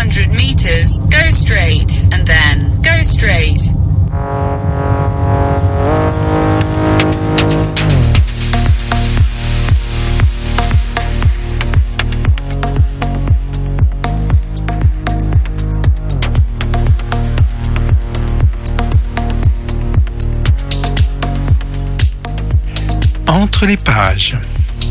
100 meters, go straight, and then go straight. Entre les pages.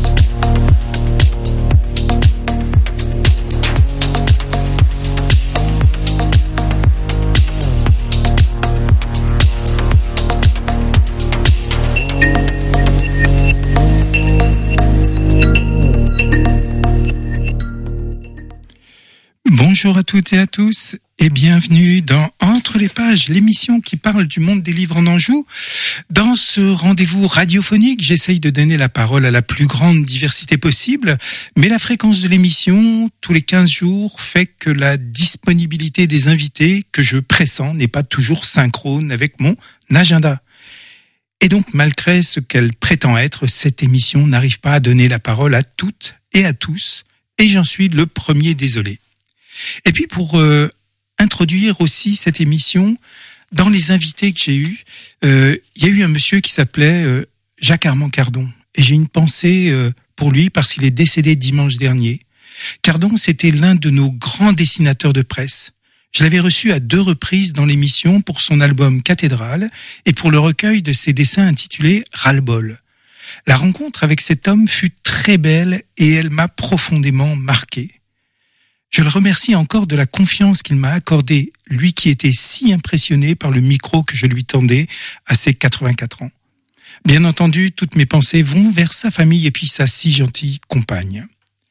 Bonjour à toutes et à tous et bienvenue dans Entre les pages, l'émission qui parle du monde des livres en Anjou. Dans ce rendez-vous radiophonique, j'essaye de donner la parole à la plus grande diversité possible, mais la fréquence de l'émission, tous les 15 jours, fait que la disponibilité des invités que je pressens n'est pas toujours synchrone avec mon agenda. Et donc, malgré ce qu'elle prétend être, cette émission n'arrive pas à donner la parole à toutes et à tous, et j'en suis le premier désolé. Et puis pour introduire aussi cette émission, dans les invités que j'ai eus, il y a eu un monsieur qui s'appelait Jacques Armand Cardon. Et j'ai une pensée pour lui parce qu'il est décédé dimanche dernier. Cardon, c'était l'un de nos grands dessinateurs de presse. Je l'avais reçu à 2 reprises dans l'émission pour son album Cathédrale et pour le recueil de ses dessins intitulé Ras-le-bol. La rencontre avec cet homme fut très belle et elle m'a profondément marqué. Je le remercie encore de la confiance qu'il m'a accordée, lui qui était si impressionné par le micro que je lui tendais à ses 84 ans. Bien entendu, toutes mes pensées vont vers sa famille et puis sa si gentille compagne.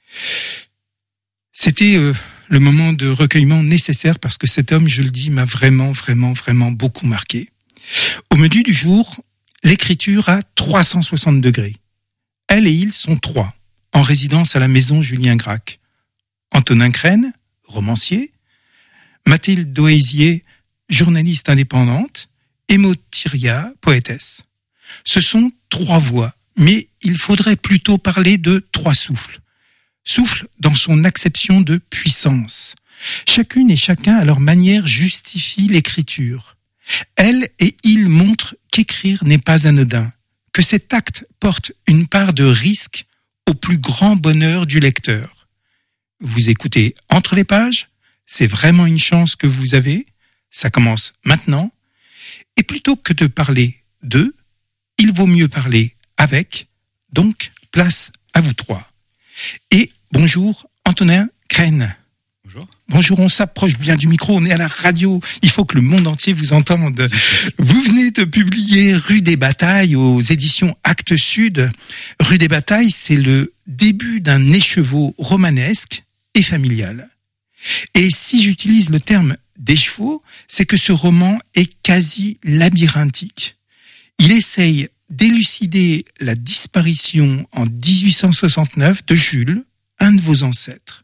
C'était le moment de recueillement nécessaire parce que cet homme, je le dis, m'a vraiment beaucoup marqué. Au menu du jour, l'écriture à 360 degrés. Elle et il sont 3, en résidence à la maison Julien Gracq. Antonin Crène, romancier, Mathilde Doésier, journaliste indépendante, et Maud Thiriat, poétesse. Ce sont 3 voix, mais il faudrait plutôt parler de 3 souffles. Souffle dans son acception de puissance. Chacune et chacun à leur manière justifie l'écriture. Elle et il montrent qu'écrire n'est pas anodin, que cet acte porte une part de risque au plus grand bonheur du lecteur. Vous écoutez Entre les pages, c'est vraiment une chance que vous avez, ça commence maintenant, et plutôt que de parler de, il vaut mieux parler avec, donc place à vous 3. Et bonjour Antonin Crène. Bonjour. Bonjour, on s'approche bien du micro, on est à la radio, il faut que le monde entier vous entende. Vous venez de publier Rue des Batailles aux éditions Actes Sud. Rue des Batailles, c'est le début d'un écheveau romanesque et familial. Et si j'utilise le terme d'écheveau, c'est que ce roman est quasi labyrinthique. Il essaye d'élucider la disparition en 1869 de Jules, un de vos ancêtres.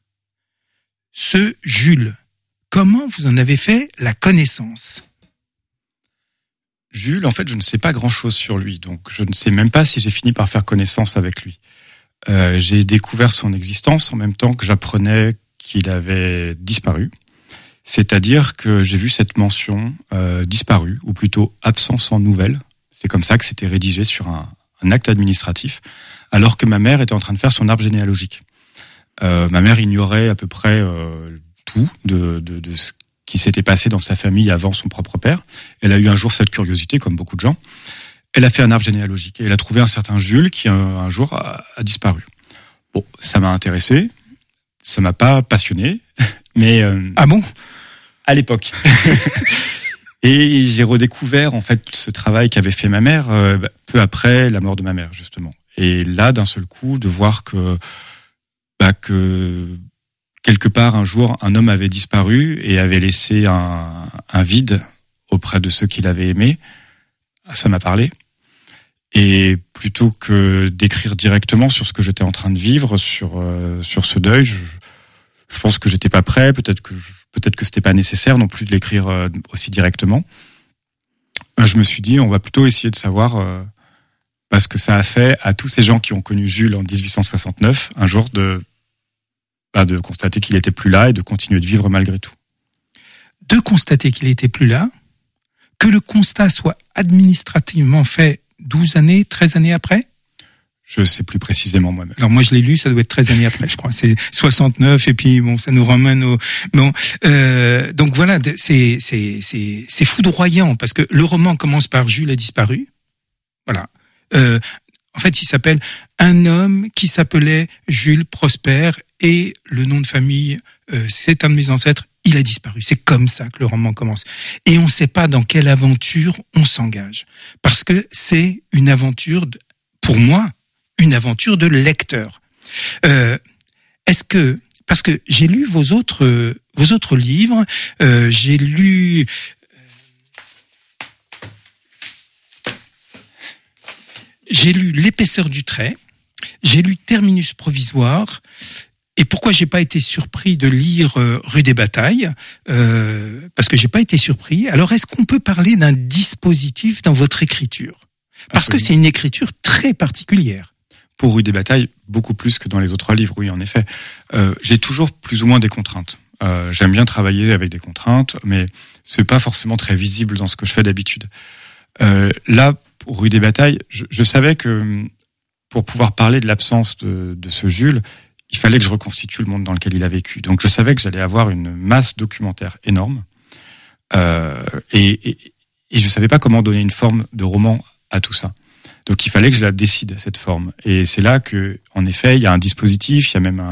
Ce Jules, comment vous en avez fait la connaissance ? Jules, en fait, je ne sais pas grand-chose sur lui, donc je ne sais même pas si j'ai fini par faire connaissance avec lui. J'ai découvert son existence en même temps que j'apprenais qu'il avait disparu. C'est-à-dire que j'ai vu cette mention disparu, ou plutôt absent sans nouvelles. C'est comme ça que c'était rédigé sur un acte administratif, alors que ma mère était en train de faire son arbre généalogique. Ma mère ignorait à peu près tout de ce qui s'était passé dans sa famille avant son propre père. Elle a eu un jour cette curiosité, comme beaucoup de gens. Elle a fait un arbre généalogique et elle a trouvé un certain Jules qui un jour a disparu. Bon, ça m'a intéressé, ça m'a pas passionné, mais ah bon ? À l'époque. Et j'ai redécouvert en fait ce travail qu'avait fait ma mère peu après la mort de ma mère justement. Et là, d'un seul coup, de voir que quelque part un jour un homme avait disparu et avait laissé un vide auprès de ceux qu'il avait aimés, ça m'a parlé. Et plutôt que d'écrire directement sur ce que j'étais en train de vivre, sur ce deuil, je pense que j'étais pas prêt, peut-être que c'était pas nécessaire non plus de l'écrire aussi directement. Je me suis dit, on va plutôt essayer de savoir ce que ça a fait à tous ces gens qui ont connu Jules en 1869, un jour de de constater qu'il était plus là et de continuer de vivre malgré tout. De constater qu'il était plus là, que le constat soit administrativement fait 12 années, 13 années après? Je sais plus précisément moi-même. Alors moi je l'ai lu, ça doit être 13 années après, je crois. C'est 69 et puis bon, ça nous ramène au donc voilà, c'est foudroyant parce que le roman commence par Jules a disparu. Voilà. En fait, il s'appelle Un homme qui s'appelait Jules Prosper et le nom de famille, c'est un de mes ancêtres. Il a disparu. C'est comme ça que le roman commence. Et on ne sait pas dans quelle aventure on s'engage. Parce que c'est une aventure, pour moi, une aventure de lecteur. Parce que j'ai lu vos autres livres, j'ai lu L'épaisseur du trait, j'ai lu Terminus provisoire. Et pourquoi j'ai pas été surpris de lire Rue des Batailles, parce que j'ai pas été surpris. Alors est-ce qu'on peut parler d'un dispositif dans votre écriture? Parce que c'est une écriture très particulière. Pour Rue des Batailles, beaucoup plus que dans les autres livres, oui, en effet. J'ai toujours plus ou moins des contraintes. J'aime bien travailler avec des contraintes, mais c'est pas forcément très visible dans ce que je fais d'habitude. Là, pour Rue des Batailles, je savais que pour pouvoir parler de l'absence de ce Jules, il fallait que je reconstitue le monde dans lequel il a vécu. Donc je savais que j'allais avoir une masse documentaire énorme, et je savais pas comment donner une forme de roman à tout ça. Donc il fallait que je la décide, cette forme. Et c'est là que, en effet, il y a un dispositif, il y a même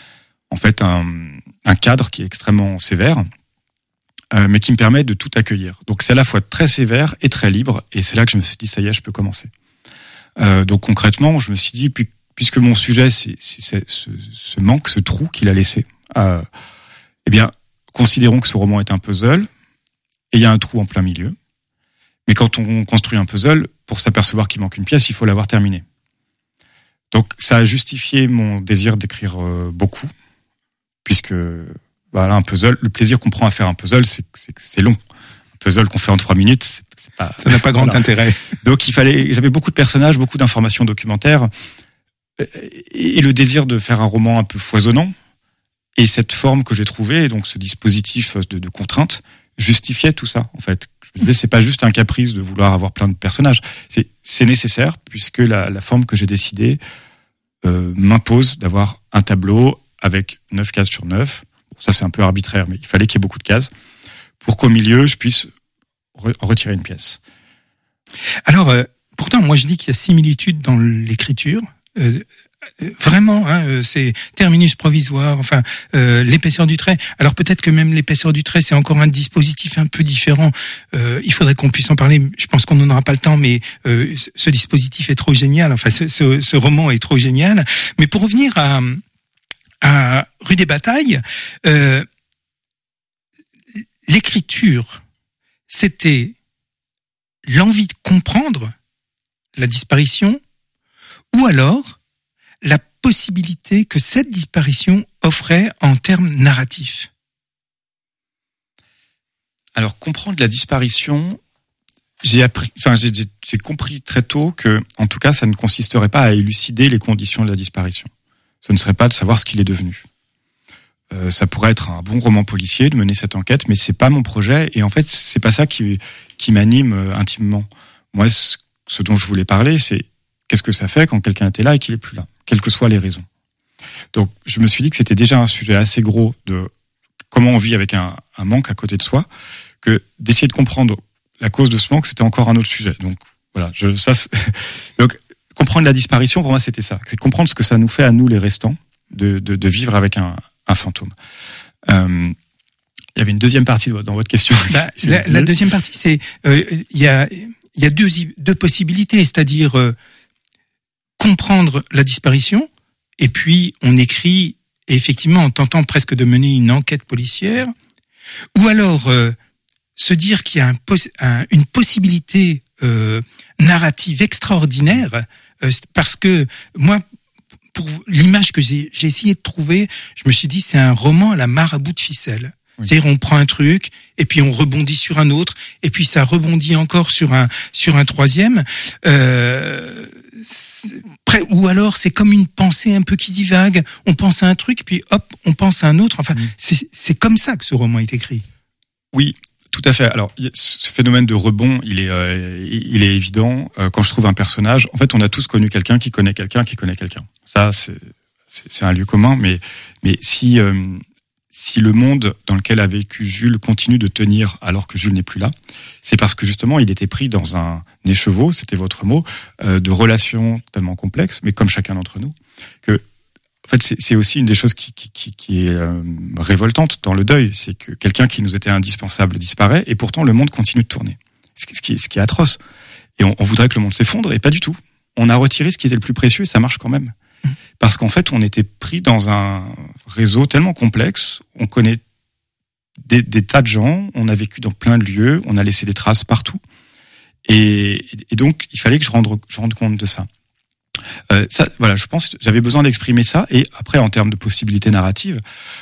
un cadre qui est extrêmement sévère, mais qui me permet de tout accueillir. Donc c'est à la fois très sévère et très libre, et c'est là que je me suis dit, ça y est, je peux commencer. Donc concrètement, je me suis dit, puisque mon sujet, c'est ce manque, ce trou qu'il a laissé, eh bien, considérons que ce roman est un puzzle, et il y a un trou en plein milieu. Mais quand on construit un puzzle, pour s'apercevoir qu'il manque une pièce, il faut l'avoir terminé. Donc ça a justifié mon désir d'écrire beaucoup, puisque voilà, un puzzle, le plaisir qu'on prend à faire un puzzle, c'est long. Un puzzle qu'on fait en 3 minutes, c'est pas, ça n'a pas grand intérêt. Donc j'avais beaucoup de personnages, beaucoup d'informations documentaires, et le désir de faire un roman un peu foisonnant, et cette forme que j'ai trouvée, donc ce dispositif de contraintes, justifiait tout ça, en fait. Je me disais, c'est pas juste un caprice de vouloir avoir plein de personnages. C'est nécessaire, puisque la forme que j'ai décidée m'impose d'avoir un tableau avec 9 cases sur 9. Bon, ça, c'est un peu arbitraire, mais il fallait qu'il y ait beaucoup de cases pour qu'au milieu, je puisse retirer une pièce. Alors, pourtant, moi, je dis qu'il y a similitude dans l'écriture. Vraiment, c'est Terminus provisoire, enfin l'épaisseur du trait. Alors peut-être que même l'épaisseur du trait, c'est encore un dispositif un peu différent. Il faudrait qu'on puisse en parler. Je pense qu'on n'en aura pas le temps, mais ce dispositif est trop génial. Enfin, ce roman est trop génial. Mais pour revenir à Rue des Batailles, l'écriture, c'était l'envie de comprendre la disparition, ou alors la possibilité que cette disparition offrait en termes narratifs. Alors, comprendre la disparition, j'ai compris très tôt que, en tout cas, ça ne consisterait pas à élucider les conditions de la disparition. Ce ne serait pas de savoir ce qu'il est devenu. Ça pourrait être un bon roman policier de mener cette enquête, mais c'est pas mon projet, et en fait, c'est pas ça qui m'anime intimement. Moi, ce dont je voulais parler, c'est qu'est-ce que ça fait quand quelqu'un était là et qu'il est plus là, quelles que soient les raisons. Donc, je me suis dit que c'était déjà un sujet assez gros de comment on vit avec un manque à côté de soi, que d'essayer de comprendre la cause de ce manque, c'était encore un autre sujet. Donc, voilà, donc, comprendre la disparition, pour moi, c'était ça. C'est comprendre ce que ça nous fait à nous, les restants, de vivre avec un fantôme. Il y avait une deuxième partie dans votre question. La deuxième partie, c'est, il y a deux possibilités, c'est-à-dire, comprendre la disparition, et puis on écrit effectivement en tentant presque de mener une enquête policière, ou alors se dire qu'il y a une possibilité narrative extraordinaire, parce que moi, pour l'image que j'ai essayé de trouver, je me suis dit c'est un roman à la marabout de ficelle. Oui. C'est-à-dire on prend un truc et puis on rebondit sur un autre et puis ça rebondit encore sur un troisième. ou alors c'est comme une pensée un peu qui divague. On pense à un truc, puis hop, on pense à un autre. Enfin, c'est comme ça que ce roman est écrit. Oui, tout à fait. Alors, ce phénomène de rebond, il est évident. Quand je trouve un personnage, en fait, on a tous connu quelqu'un qui connaît quelqu'un qui connaît quelqu'un. Ça, c'est un lieu commun. Mais si le monde dans lequel a vécu Jules continue de tenir alors que Jules n'est plus là, c'est parce que justement, il était pris dans un écheveau, c'était votre mot, de relations tellement complexes, mais comme chacun d'entre nous, que en fait, c'est aussi une des choses qui est révoltante dans le deuil, c'est que quelqu'un qui nous était indispensable disparaît, et pourtant le monde continue de tourner. Ce qui est atroce. Et on voudrait que le monde s'effondre, et pas du tout. On a retiré ce qui était le plus précieux, et ça marche quand même. Parce qu'en fait, on était pris dans un réseau tellement complexe, on connaît des tas de gens, on a vécu dans plein de lieux, on a laissé des traces partout. Et donc, il fallait que je rende compte de ça. Ça, voilà, je pense que j'avais besoin d'exprimer ça. Et après, en termes de possibilités narratives,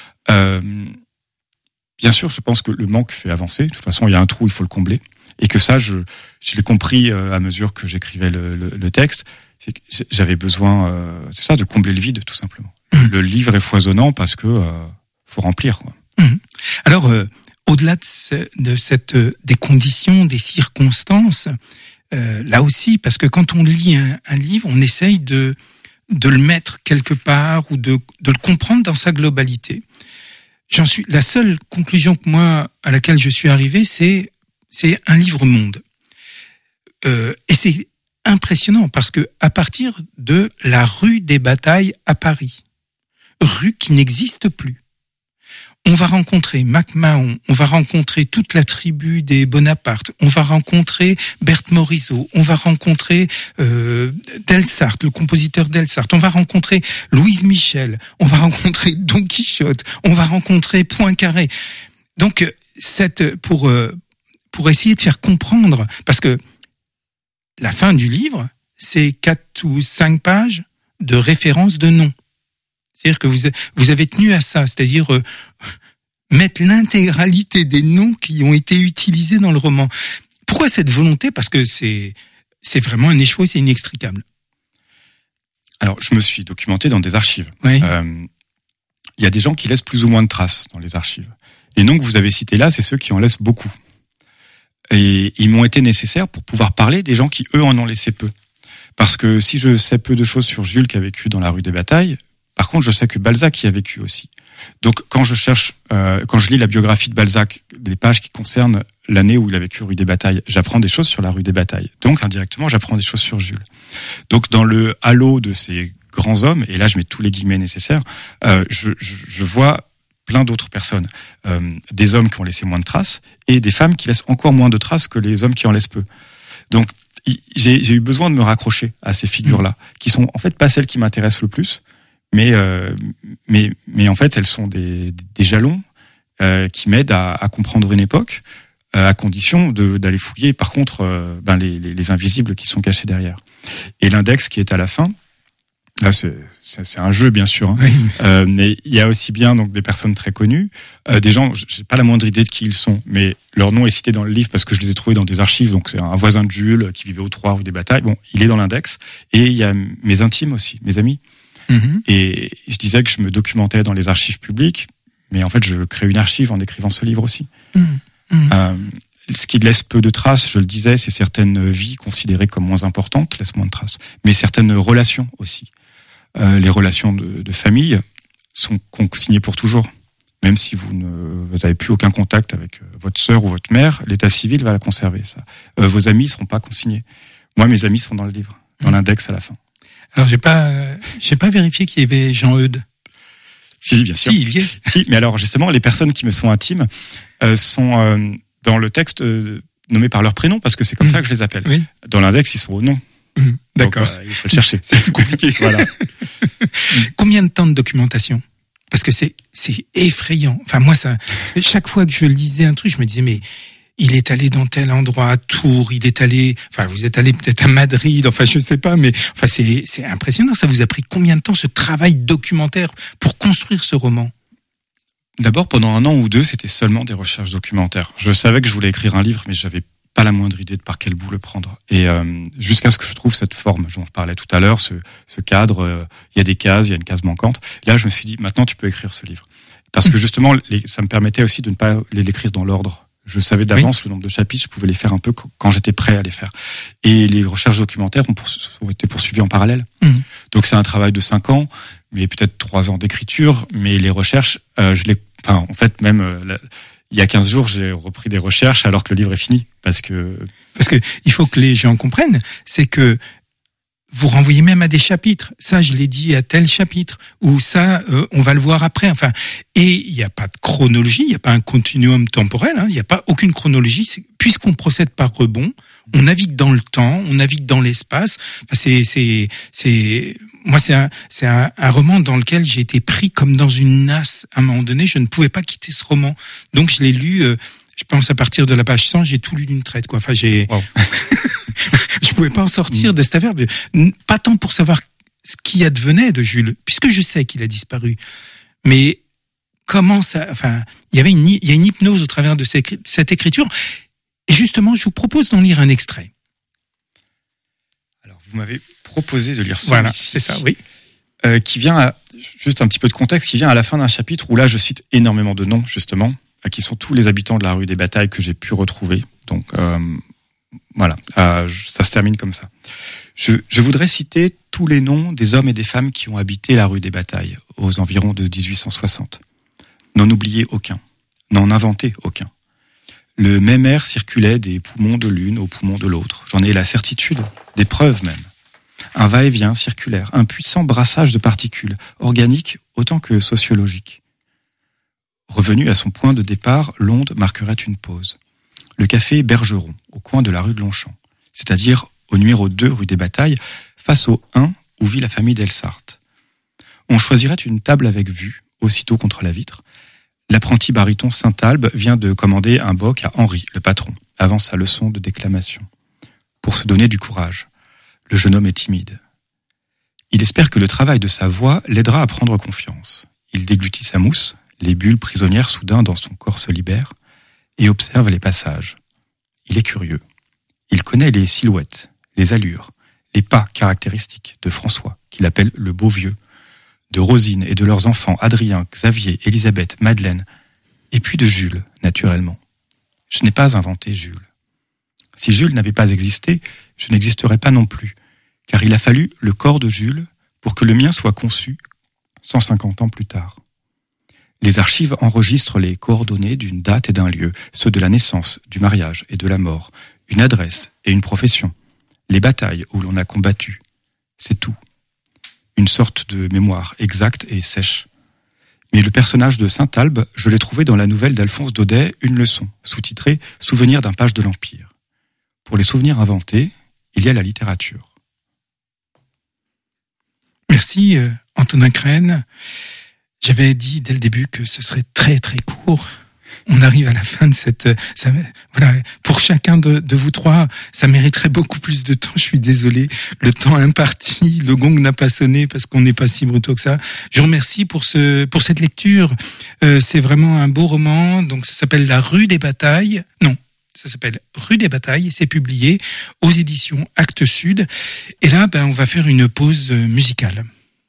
bien sûr, je pense que le manque fait avancer. De toute façon, il y a un trou, il faut le combler. Et que ça, je l'ai compris à mesure que j'écrivais le texte. C'est que j'avais besoin, c'est ça, de combler le vide, tout simplement. Le livre est foisonnant parce que faut remplir, quoi. Alors, au-delà des conditions, des circonstances, là aussi, parce que quand on lit un livre, on essaye de le mettre quelque part ou de le comprendre dans sa globalité. La seule conclusion à laquelle je suis arrivé, c'est un livre-monde. Et c'est impressionnant parce que à partir de la rue des Batailles à Paris, rue qui n'existe plus, on va rencontrer MacMahon, on va rencontrer toute la tribu des Bonaparte, on va rencontrer Berthe Morisot, on va rencontrer Delsarte, le compositeur Delsarte, on va rencontrer Louise Michel, on va rencontrer Don Quichotte, on va rencontrer Poincaré. Donc pour essayer de faire comprendre, parce que la fin du livre, c'est 4 ou 5 pages de références de noms. C'est-à-dire que vous avez tenu à ça, c'est-à-dire mettre l'intégralité des noms qui ont été utilisés dans le roman. Pourquoi cette volonté ? Parce que c'est vraiment un écheveau, c'est inextricable. Alors, je me suis documenté dans des archives. Oui. Il y a des gens qui laissent plus ou moins de traces dans les archives. Les noms que vous avez cités là, c'est ceux qui en laissent beaucoup. Et ils m'ont été nécessaires pour pouvoir parler des gens qui, eux, en ont laissé peu. Parce que si je sais peu de choses sur Jules qui a vécu dans la rue des Batailles, par contre, je sais que Balzac y a vécu aussi. Donc, quand je lis la biographie de Balzac, les pages qui concernent l'année où il a vécu rue des Batailles, j'apprends des choses sur la rue des Batailles. Donc, indirectement, j'apprends des choses sur Jules. Donc, dans le halo de ces grands hommes, et là, je mets tous les guillemets nécessaires, je vois plein d'autres personnes, des hommes qui ont laissé moins de traces et des femmes qui laissent encore moins de traces que les hommes qui en laissent peu. Donc, j'ai eu besoin de me raccrocher à ces figures-là, qui sont en fait pas celles qui m'intéressent le plus, mais en fait, elles sont des jalons qui m'aident à comprendre une époque, à condition d'aller fouiller, par contre, les invisibles qui sont cachés derrière. Et l'index qui est à la fin, là, c'est un jeu, bien sûr, hein. Oui. Mais il y a aussi bien donc des personnes très connues, des gens, j'ai pas la moindre idée de qui ils sont, mais leur nom est cité dans le livre parce que je les ai trouvés dans des archives. Donc c'est un voisin de Jules qui vivait au 3 rue des Batailles. Bon, il est dans l'index. Et il y a mes intimes aussi, mes amis. Mm-hmm. Et je disais que je me documentais dans les archives publiques, mais en fait, je crée une archive en écrivant ce livre aussi. Mm-hmm. Ce qui laisse peu de traces, je le disais, c'est certaines vies considérées comme moins importantes, laissent moins de traces, mais certaines relations aussi. Les relations de famille sont consignées pour toujours. Même si vous n'avez plus aucun contact avec votre sœur ou votre mère, l'état civil va la conserver, ça. Vos amis ne seront pas consignés. Moi, mes amis sont dans le livre, dans l'index à la fin. Alors, j'ai pas vérifié qu'il y avait Jean-Eudes. Si, bien sûr. Si, il y est. Si, mais alors, justement, les personnes qui me sont intimes sont dans le texte nommés par leur prénom, parce que c'est comme ça que je les appelle. Oui. Dans l'index, ils sont au nom. D'accord. Donc, il faut le chercher. C'est plus compliqué. Voilà. Combien de temps de documentation ? Parce que c'est effrayant. Enfin, moi, chaque fois que je lisais un truc, je me disais, mais il est allé dans tel endroit, à Tours, vous êtes allé peut-être à Madrid, enfin, je sais pas, mais, enfin, c'est impressionnant. Ça vous a pris combien de temps, ce travail documentaire, pour construire ce roman ? D'abord, pendant 1 an ou 2, c'était seulement des recherches documentaires. Je savais que je voulais écrire un livre, mais j'avais pas la moindre idée de par quel bout le prendre. Et jusqu'à ce que je trouve cette forme, j'en parlais tout à l'heure, ce cadre, il y a des cases, il y a une case manquante. Là, je me suis dit, maintenant tu peux écrire ce livre. Parce que justement, ça me permettait aussi de ne pas l'écrire dans l'ordre. Je savais d'avance le nombre de chapitres, je pouvais les faire un peu quand j'étais prêt à les faire. Et les recherches documentaires ont été poursuivies en parallèle. Donc c'est un travail de 5 ans, mais peut-être 3 ans d'écriture. Mais les recherches, en fait, même il y a 15 jours, j'ai repris des recherches alors que le livre est fini. Parce que il faut que les gens comprennent, c'est que vous renvoyez même à des chapitres. Ça, je l'ai dit à tel chapitre. Ou ça, on va le voir après. Enfin, et il n'y a pas de chronologie, il n'y a pas un continuum temporel. Il n'y a pas aucune chronologie. Puisqu'on procède par rebond, on navigue dans le temps, on navigue dans l'espace. Enfin, c'est un roman dans lequel j'ai été pris comme dans une nasse. À un moment donné, je ne pouvais pas quitter ce roman. Donc, je l'ai lu. Je pense à partir de la page 100, j'ai tout lu d'une traite, quoi. Enfin, Wow. Je pouvais pas en sortir de cette affaire. Pas tant pour savoir ce qui advenait de Jules, puisque je sais qu'il a disparu. Mais comment ça, enfin, il y a une hypnose au travers de cette écriture. Et justement, je vous propose d'en lire un extrait. Alors, vous m'avez proposé de lire celui-ci. Voilà, c'est ça, oui. Qui vient juste un petit peu de contexte, qui vient à la fin d'un chapitre où là, je cite énormément de noms, justement, qui sont tous les habitants de la rue des Batailles que j'ai pu retrouver. Donc, voilà, ça se termine comme ça. Je voudrais citer tous les noms des hommes et des femmes qui ont habité la rue des Batailles aux environs de 1860. N'en oubliez aucun, n'en inventez aucun. Le même air circulait des poumons de l'une aux poumons de l'autre. J'en ai la certitude, des preuves même. Un va-et-vient circulaire, un puissant brassage de particules, organiques autant que sociologiques. Revenu à son point de départ, l'onde marquerait une pause. Le café Bergeron, au coin de la rue de Longchamp, c'est-à-dire au numéro 2 rue des Batailles, face au 1 où vit la famille Delsart. On choisirait une table avec vue, aussitôt contre la vitre. L'apprenti baryton Saint-Albe vient de commander un bock à Henri, le patron, avant sa leçon de déclamation. Pour se donner du courage. Le jeune homme est timide. Il espère que le travail de sa voix l'aidera à prendre confiance. Il déglutit sa mousse, les bulles prisonnières soudain dans son corps se libèrent, et observe les passages. Il est curieux. Il connaît les silhouettes, les allures, les pas caractéristiques de François, qu'il appelle le beau vieux, de Rosine et de leurs enfants Adrien, Xavier, Élisabeth, Madeleine, et puis de Jules, naturellement. Je n'ai pas inventé Jules. Si Jules n'avait pas existé, je n'existerais pas non plus, car il a fallu le corps de Jules pour que le mien soit conçu 150 ans plus tard. Les archives enregistrent les coordonnées d'une date et d'un lieu, ceux de la naissance, du mariage et de la mort, une adresse et une profession, les batailles où l'on a combattu. C'est tout. Une sorte de mémoire exacte et sèche. Mais le personnage de Saint-Albe, je l'ai trouvé dans la nouvelle d'Alphonse Daudet, Une leçon, sous-titrée « Souvenirs d'un page de l'Empire ». Pour les souvenirs inventés, il y a la littérature. Merci Antonin Crène. J'avais dit dès le début que ce serait très très court. On arrive à la fin de voilà, pour chacun de vous trois, ça mériterait beaucoup plus de temps. Je suis désolé, le temps imparti, le gong n'a pas sonné parce qu'on n'est pas si brutaux que ça. Je vous remercie pour cette lecture. C'est vraiment un beau roman. Donc ça s'appelle La rue des Batailles. Non, ça s'appelle Rue des Batailles. C'est publié aux éditions Actes Sud. Et là, on va faire une pause musicale.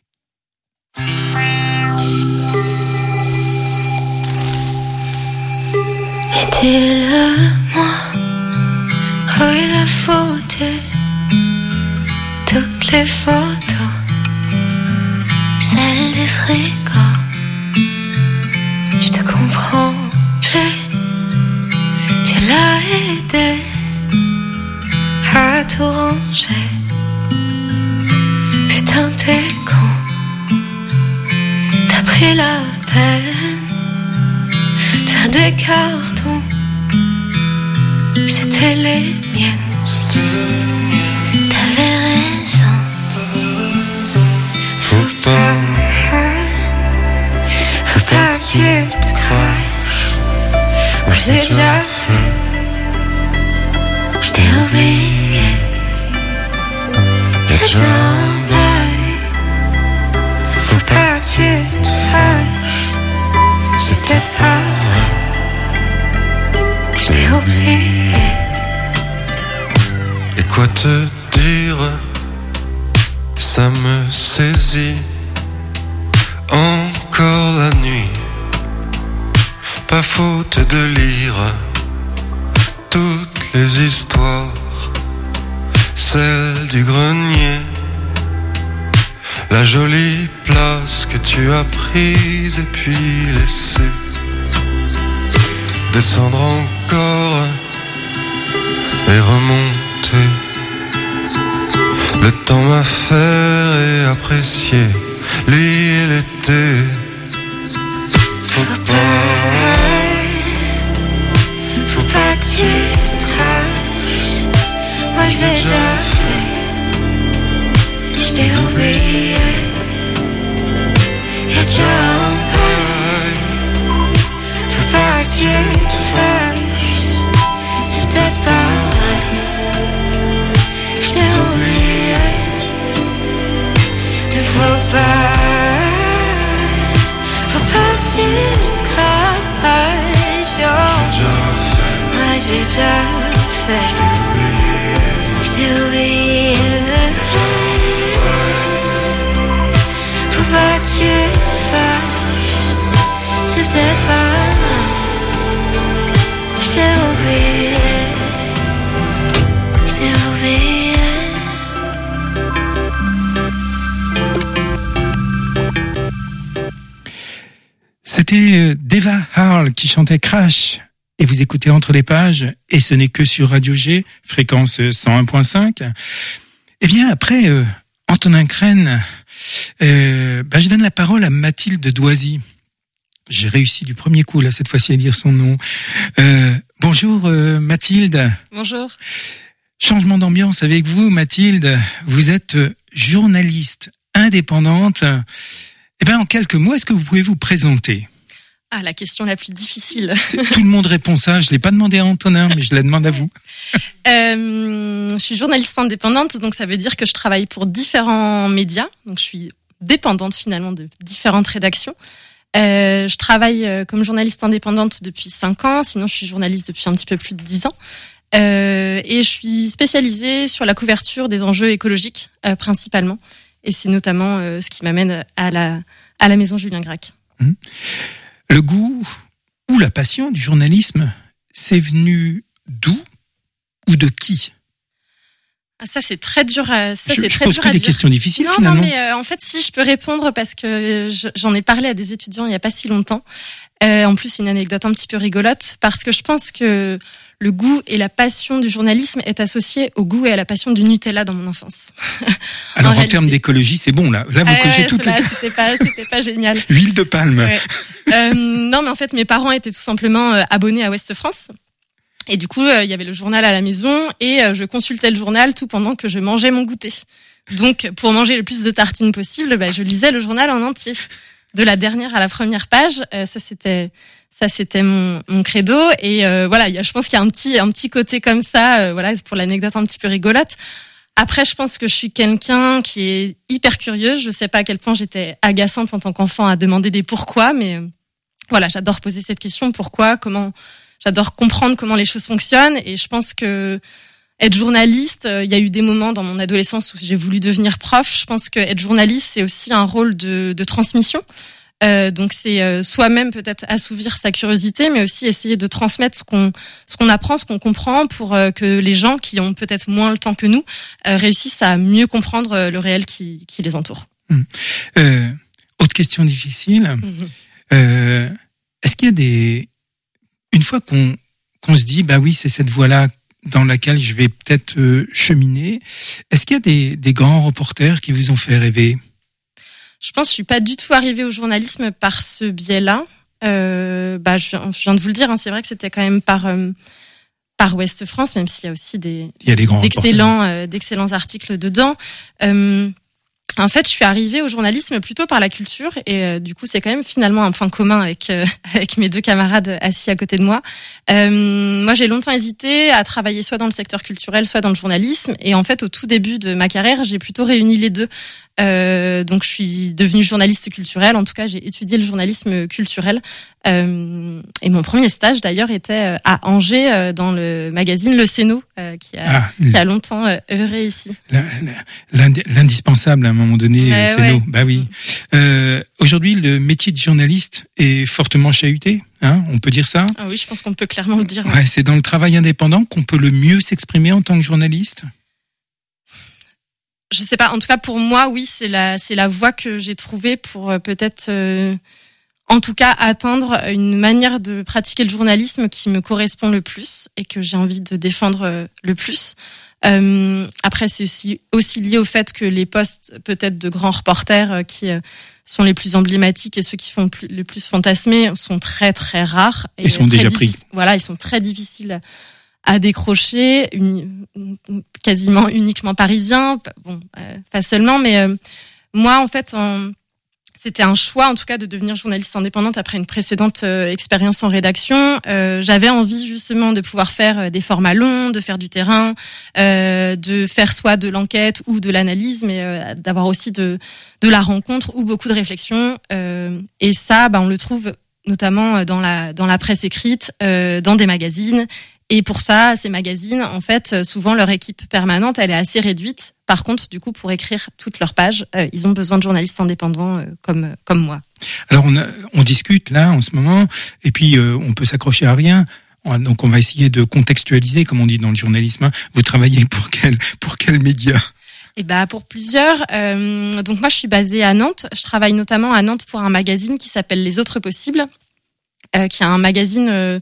Dis-le-moi, où il a foutu toutes les photos, celles du frigo. Je te comprends plus, tu l'as aidé à tout ranger. Putain t'es con, t'as pris la peine de faire des cartons. C'était les miennes. T'avais raison. Faut pas que tu te crois. Moi je l'ai déjà fait. Je t'ai oublié. Y'a déjà un bail. Faut pas que tu te fâches. C'est peut-être pas vrai. Je t'ai oublié. la nuit. Pas faute de lire toutes les histoires, celle du grenier, la jolie place que tu as prise et puis laissée. Descendre encore et remonter. Le temps m'a fait apprécier lui et l'été. Faut pas que tu craches. Moi je l'ai déjà fait. Je t'ai oublié. Y'a déjà un bail. Faut pas que tu te fâches. C'est peut-être pas vrai. Je t'ai oublié. Mais faut pas que tu te craches. Moi j'ai déjà fait. Je t'ai oublié. Faut pas que tu te fâches. C'est peut-être pas vrai. Je t'ai oublié. Je t'ai oublié. C'était Deva Harl qui chantait Crash. Et vous écoutez Entre les pages, et ce n'est que sur Radio G, fréquence 101.5. Eh bien, après Antonin Crène, je donne la parole à Mathilde Doisy. J'ai réussi du premier coup, là, cette fois-ci, à dire son nom. Bonjour Mathilde. Bonjour. Changement d'ambiance avec vous, Mathilde. Vous êtes journaliste indépendante. Eh bien, en quelques mots, est-ce que vous pouvez vous présenter ? Ah, la question la plus difficile. Tout le monde répond ça. Je l'ai pas demandé à Antonin, mais je la demande à vous. Je suis journaliste indépendante, donc ça veut dire que je travaille pour différents médias. Donc je suis dépendante finalement de différentes rédactions. Je travaille comme journaliste indépendante depuis 5 ans. Sinon, je suis journaliste depuis un petit peu plus de 10 ans. Et je suis spécialisée sur la couverture des enjeux écologiques principalement. Et c'est notamment ce qui m'amène à la maison Julien Gracq. Le goût ou la passion du journalisme, c'est venu d'où ou de qui ? Ça, c'est très dur. Je pose que des questions difficiles, finalement. Non, mais en fait, si je peux répondre parce que j'en ai parlé à des étudiants il y a pas si longtemps. En plus, une anecdote un petit peu rigolote parce que je pense que le goût et la passion du journalisme est associé au goût et à la passion du Nutella dans mon enfance. Alors, en termes d'écologie, c'est bon, là. Là, vous cogez toutes les... C'était pas génial. Huile de palme. Ouais. Non, mais en fait, mes parents étaient tout simplement abonnés à Ouest France. Et du coup, il y avait le journal à la maison et je consultais le journal tout pendant que je mangeais mon goûter. Donc, pour manger le plus de tartines possible, je lisais le journal en entier. De la dernière à la première page, ça c'était mon credo. Et voilà, je pense qu'il y a un petit côté comme ça, voilà, pour l'anecdote un petit peu rigolote. Après, je pense que je suis quelqu'un qui est hyper curieuse. Je sais pas à quel point j'étais agaçante en tant qu'enfant à demander des pourquoi, mais voilà, j'adore poser cette question, pourquoi, comment. J'adore comprendre comment les choses fonctionnent et je pense que être journaliste, il y a eu des moments dans mon adolescence où j'ai voulu devenir prof. Je pense que être journaliste, c'est aussi un rôle de transmission. Donc c'est soi-même peut-être assouvir sa curiosité, mais aussi essayer de transmettre ce qu'on apprend, ce qu'on comprend, pour que les gens qui ont peut-être moins le temps que nous réussissent à mieux comprendre le réel qui les entoure. Autre question difficile. Est-ce qu'il y a une fois qu'on se dit, oui, c'est cette voie-là dans laquelle je vais peut-être cheminer, est-ce qu'il y a des grands reporters qui vous ont fait rêver ? Je pense que je suis pas du tout arrivée au journalisme par ce biais-là. Je viens de vous le dire, c'est vrai que c'était quand même par Ouest France, même s'il y a aussi d'excellents articles dedans. En fait, je suis arrivée au journalisme plutôt par la culture et du coup, c'est quand même finalement un point commun avec mes deux camarades assis à côté de moi. Moi, j'ai longtemps hésité à travailler soit dans le secteur culturel, soit dans le journalisme. Et en fait, au tout début de ma carrière, j'ai plutôt réuni les deux. Donc je suis devenue journaliste culturelle. En tout cas, j'ai étudié le journalisme culturel. Et mon premier stage d'ailleurs était à Angers dans le magazine Le Céno, qui a longtemps œuvré ici. L'indispensable à un moment donné, Céno. Ouais. Bah oui. Aujourd'hui, le métier de journaliste est fortement chahuté. On peut dire ça. Ah oui, je pense qu'on peut clairement le dire. Ouais, c'est dans le travail indépendant qu'on peut le mieux s'exprimer en tant que journaliste. Je sais pas. En tout cas, pour moi, oui, c'est la voie que j'ai trouvée pour peut-être, en tout cas, atteindre une manière de pratiquer le journalisme qui me correspond le plus et que j'ai envie de défendre le plus. Après, c'est aussi lié au fait que les postes, peut-être de grands reporters qui sont les plus emblématiques et ceux qui font le plus fantasmer sont très très rares. Et sont déjà pris. Voilà, ils sont très difficiles à décrocher, quasiment uniquement parisiens. Bon, pas seulement, mais moi, en fait, c'était un choix, en tout cas, de devenir journaliste indépendante après une précédente expérience en rédaction. J'avais envie justement de pouvoir faire des formats longs, de faire du terrain, de faire soit de l'enquête ou de l'analyse, mais d'avoir aussi de la rencontre ou beaucoup de réflexion. Et ça, on le trouve notamment dans la presse écrite, dans des magazines. Et pour ça, ces magazines, en fait, souvent leur équipe permanente, elle est assez réduite. Par contre, du coup, pour écrire toutes leurs pages, ils ont besoin de journalistes indépendants comme moi. Alors, on discute là en ce moment, et puis on peut s'accrocher à rien. Donc, on va essayer de contextualiser, comme on dit dans le journalisme. Vous travaillez pour quel média ? Et pour plusieurs. Donc moi, je suis basée à Nantes. Je travaille notamment à Nantes pour un magazine qui s'appelle Les Autres Possibles, qui est un magazine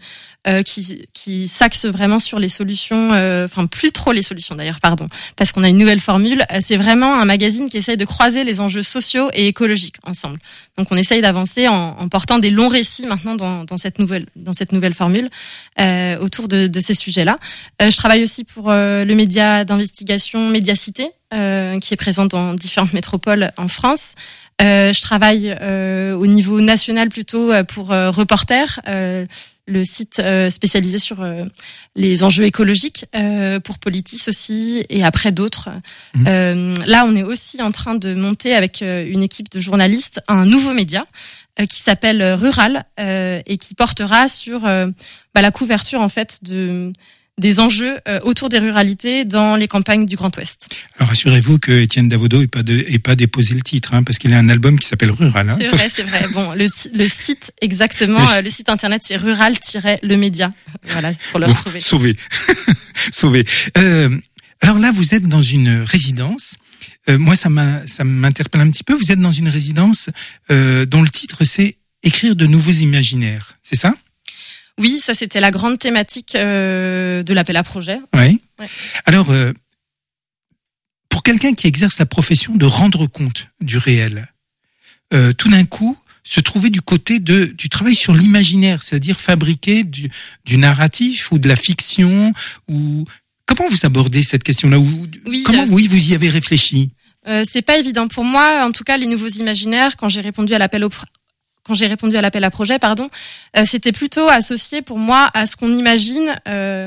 qui s'axe vraiment sur les solutions, plus trop les solutions d'ailleurs, pardon, parce qu'on a une nouvelle formule. C'est vraiment un magazine qui essaye de croiser les enjeux sociaux et écologiques ensemble. Donc on essaye d'avancer en portant des longs récits maintenant dans cette nouvelle formule autour de ces sujets-là. Je travaille aussi pour le média d'investigation Médiacité, qui est présent dans différentes métropoles en France. Je travaille au niveau national plutôt pour Reporter, le site spécialisé sur les enjeux écologiques, pour Politis aussi, et après d'autres. Là, on est aussi en train de monter avec une équipe de journalistes un nouveau média qui s'appelle Rural et qui portera sur la couverture en fait des enjeux autour des ruralités dans les campagnes du Grand Ouest. Alors rassurez-vous que Étienne Davodo ait pas déposé le titre, parce qu'il a un album qui s'appelle Rural. C'est vrai. Bon, le site exactement, le site internet c'est rural-le-média. Voilà, pour le retrouver. Sauvé. Alors là, vous êtes dans une résidence. Moi, ça m'interpelle un petit peu. Vous êtes dans une résidence dont le titre c'est Écrire de nouveaux imaginaires. C'est ça ? Oui, ça c'était la grande thématique de l'appel à projet. Oui. Ouais. Alors, pour quelqu'un qui exerce la profession de rendre compte du réel, tout d'un coup, se trouver du côté du travail sur l'imaginaire, c'est-à-dire fabriquer du narratif ou de la fiction, ou comment vous abordez cette question-là, vous y avez réfléchi? C'est pas évident pour moi, en tout cas les nouveaux imaginaires. Quand j'ai répondu à l'appel à projet, c'était plutôt associé pour moi à ce qu'on imagine,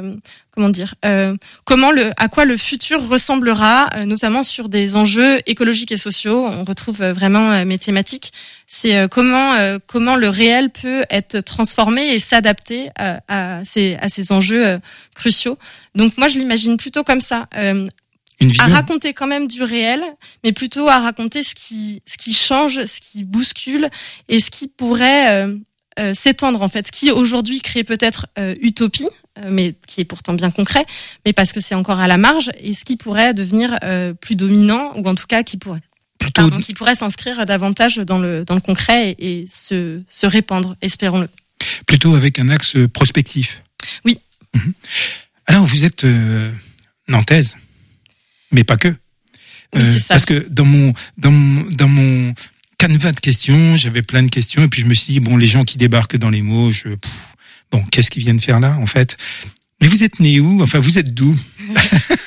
à quoi le futur ressemblera, notamment sur des enjeux écologiques et sociaux. On retrouve vraiment mes thématiques. C'est comment le réel peut être transformé et s'adapter à ces enjeux cruciaux. Donc moi, je l'imagine plutôt comme ça. À raconter quand même du réel, mais plutôt à raconter ce qui change, ce qui bouscule et ce qui pourrait s'étendre en fait, ce qui aujourd'hui crée peut-être utopie, mais qui est pourtant bien concret, mais parce que c'est encore à la marge, et ce qui pourrait devenir plus dominant, ou en tout cas qui pourrait s'inscrire davantage dans le concret et se répandre, espérons-le. Plutôt avec un axe prospectif. Oui. Alors vous êtes nantaise. Mais pas que. Oui, c'est ça. Parce que dans mon canevas de questions, j'avais plein de questions, et puis je me suis dit, les gens qui débarquent dans les mots, qu'est-ce qu'ils viennent faire là, en fait? Mais vous êtes né où? Enfin, vous êtes d'où?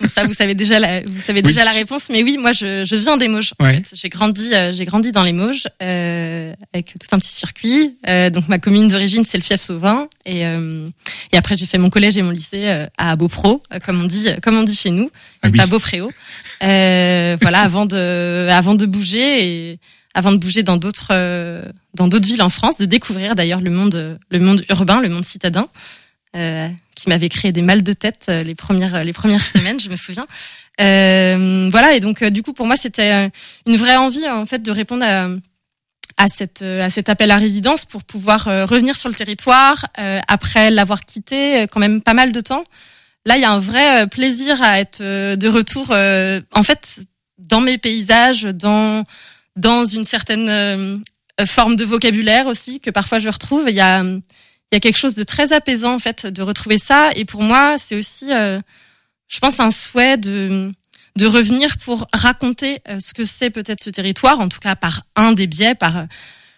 Ça, vous savez déjà la réponse. Mais oui, moi, je viens des Mauges. Ouais. En fait, j'ai grandi dans les Mauges, avec tout un petit circuit. Donc, ma commune d'origine, c'est le Fief-Sauvin. Et après, j'ai fait mon collège et mon lycée à Beaupréau, comme on dit chez nous, à Beaupréau. Voilà, avant de bouger dans d'autres villes en France, de découvrir d'ailleurs le monde urbain, le monde citadin, qui m'avait créé des mal de tête les premières semaines, je me souviens. Voilà, et donc du coup pour moi c'était une vraie envie en fait de répondre à cet appel à résidence pour pouvoir revenir sur le territoire après l'avoir quitté quand même pas mal de temps. Là, il y a un vrai plaisir à être de retour en fait dans mes paysages, dans une certaine forme de vocabulaire aussi que parfois je retrouve. Il y a quelque chose de très apaisant en fait de retrouver ça, et pour moi c'est aussi je pense un souhait de revenir pour raconter ce que c'est peut-être ce territoire, en tout cas par un des biais, par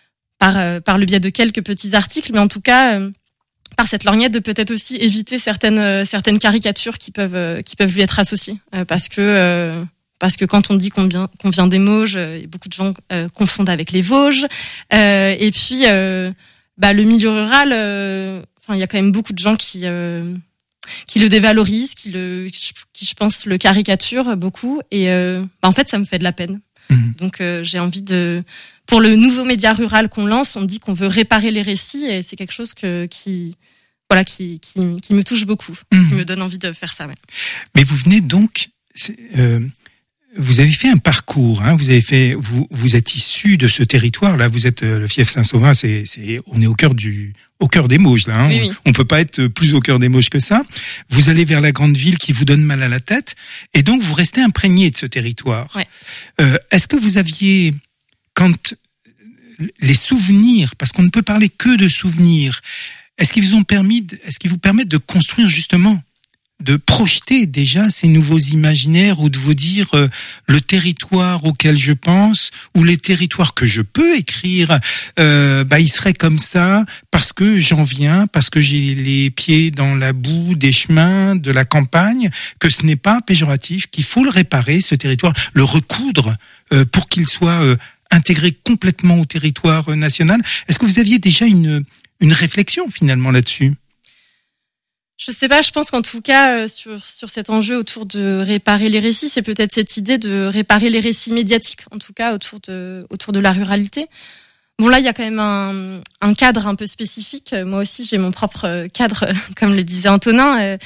le biais de quelques petits articles, mais en tout cas par cette lorgnette de peut-être aussi éviter certaines caricatures qui peuvent lui être associées, parce que quand on dit qu'on vient des Mauges, beaucoup de gens confondent avec les Vosges, et puis le milieu rural, il y a quand même beaucoup de gens qui le dévalorisent, qui je pense le caricaturent beaucoup, et en fait ça me fait de la peine. Donc j'ai envie pour le nouveau média rural qu'on lance, on dit qu'on veut réparer les récits, et c'est quelque chose qui me touche beaucoup, qui me donne envie de faire ça. Ouais. Mais vous venez donc, vous avez fait un parcours, hein, vous êtes issu de ce territoire là, vous êtes le fief Saint-Sauvin, on est au cœur des Mauges là, hein. Oui. On peut pas être plus au cœur des Mauges que ça. Vous allez vers la grande ville qui vous donne mal à la tête, et donc vous restez imprégné de ce territoire. Ouais. Est-ce que vous aviez, quand les souvenirs, parce qu'on ne peut parler que de souvenirs, est-ce qu'ils vous permettent de construire justement, de projeter déjà ces nouveaux imaginaires, ou de vous dire le territoire auquel je pense, ou les territoires que je peux écrire, il serait comme ça parce que j'en viens, parce que j'ai les pieds dans la boue des chemins de la campagne, que ce n'est pas péjoratif, qu'il faut le réparer, ce territoire, le recoudre pour qu'il soit intégré complètement au territoire national. Est-ce que vous aviez déjà une réflexion finalement là-dessus? Je sais pas, je pense qu'en tout cas, sur cet enjeu autour de réparer les récits, c'est peut-être cette idée de réparer les récits médiatiques, en tout cas autour de la ruralité. Bon, là, il y a quand même un cadre un peu spécifique. Moi aussi, j'ai mon propre cadre, comme le disait Antonin.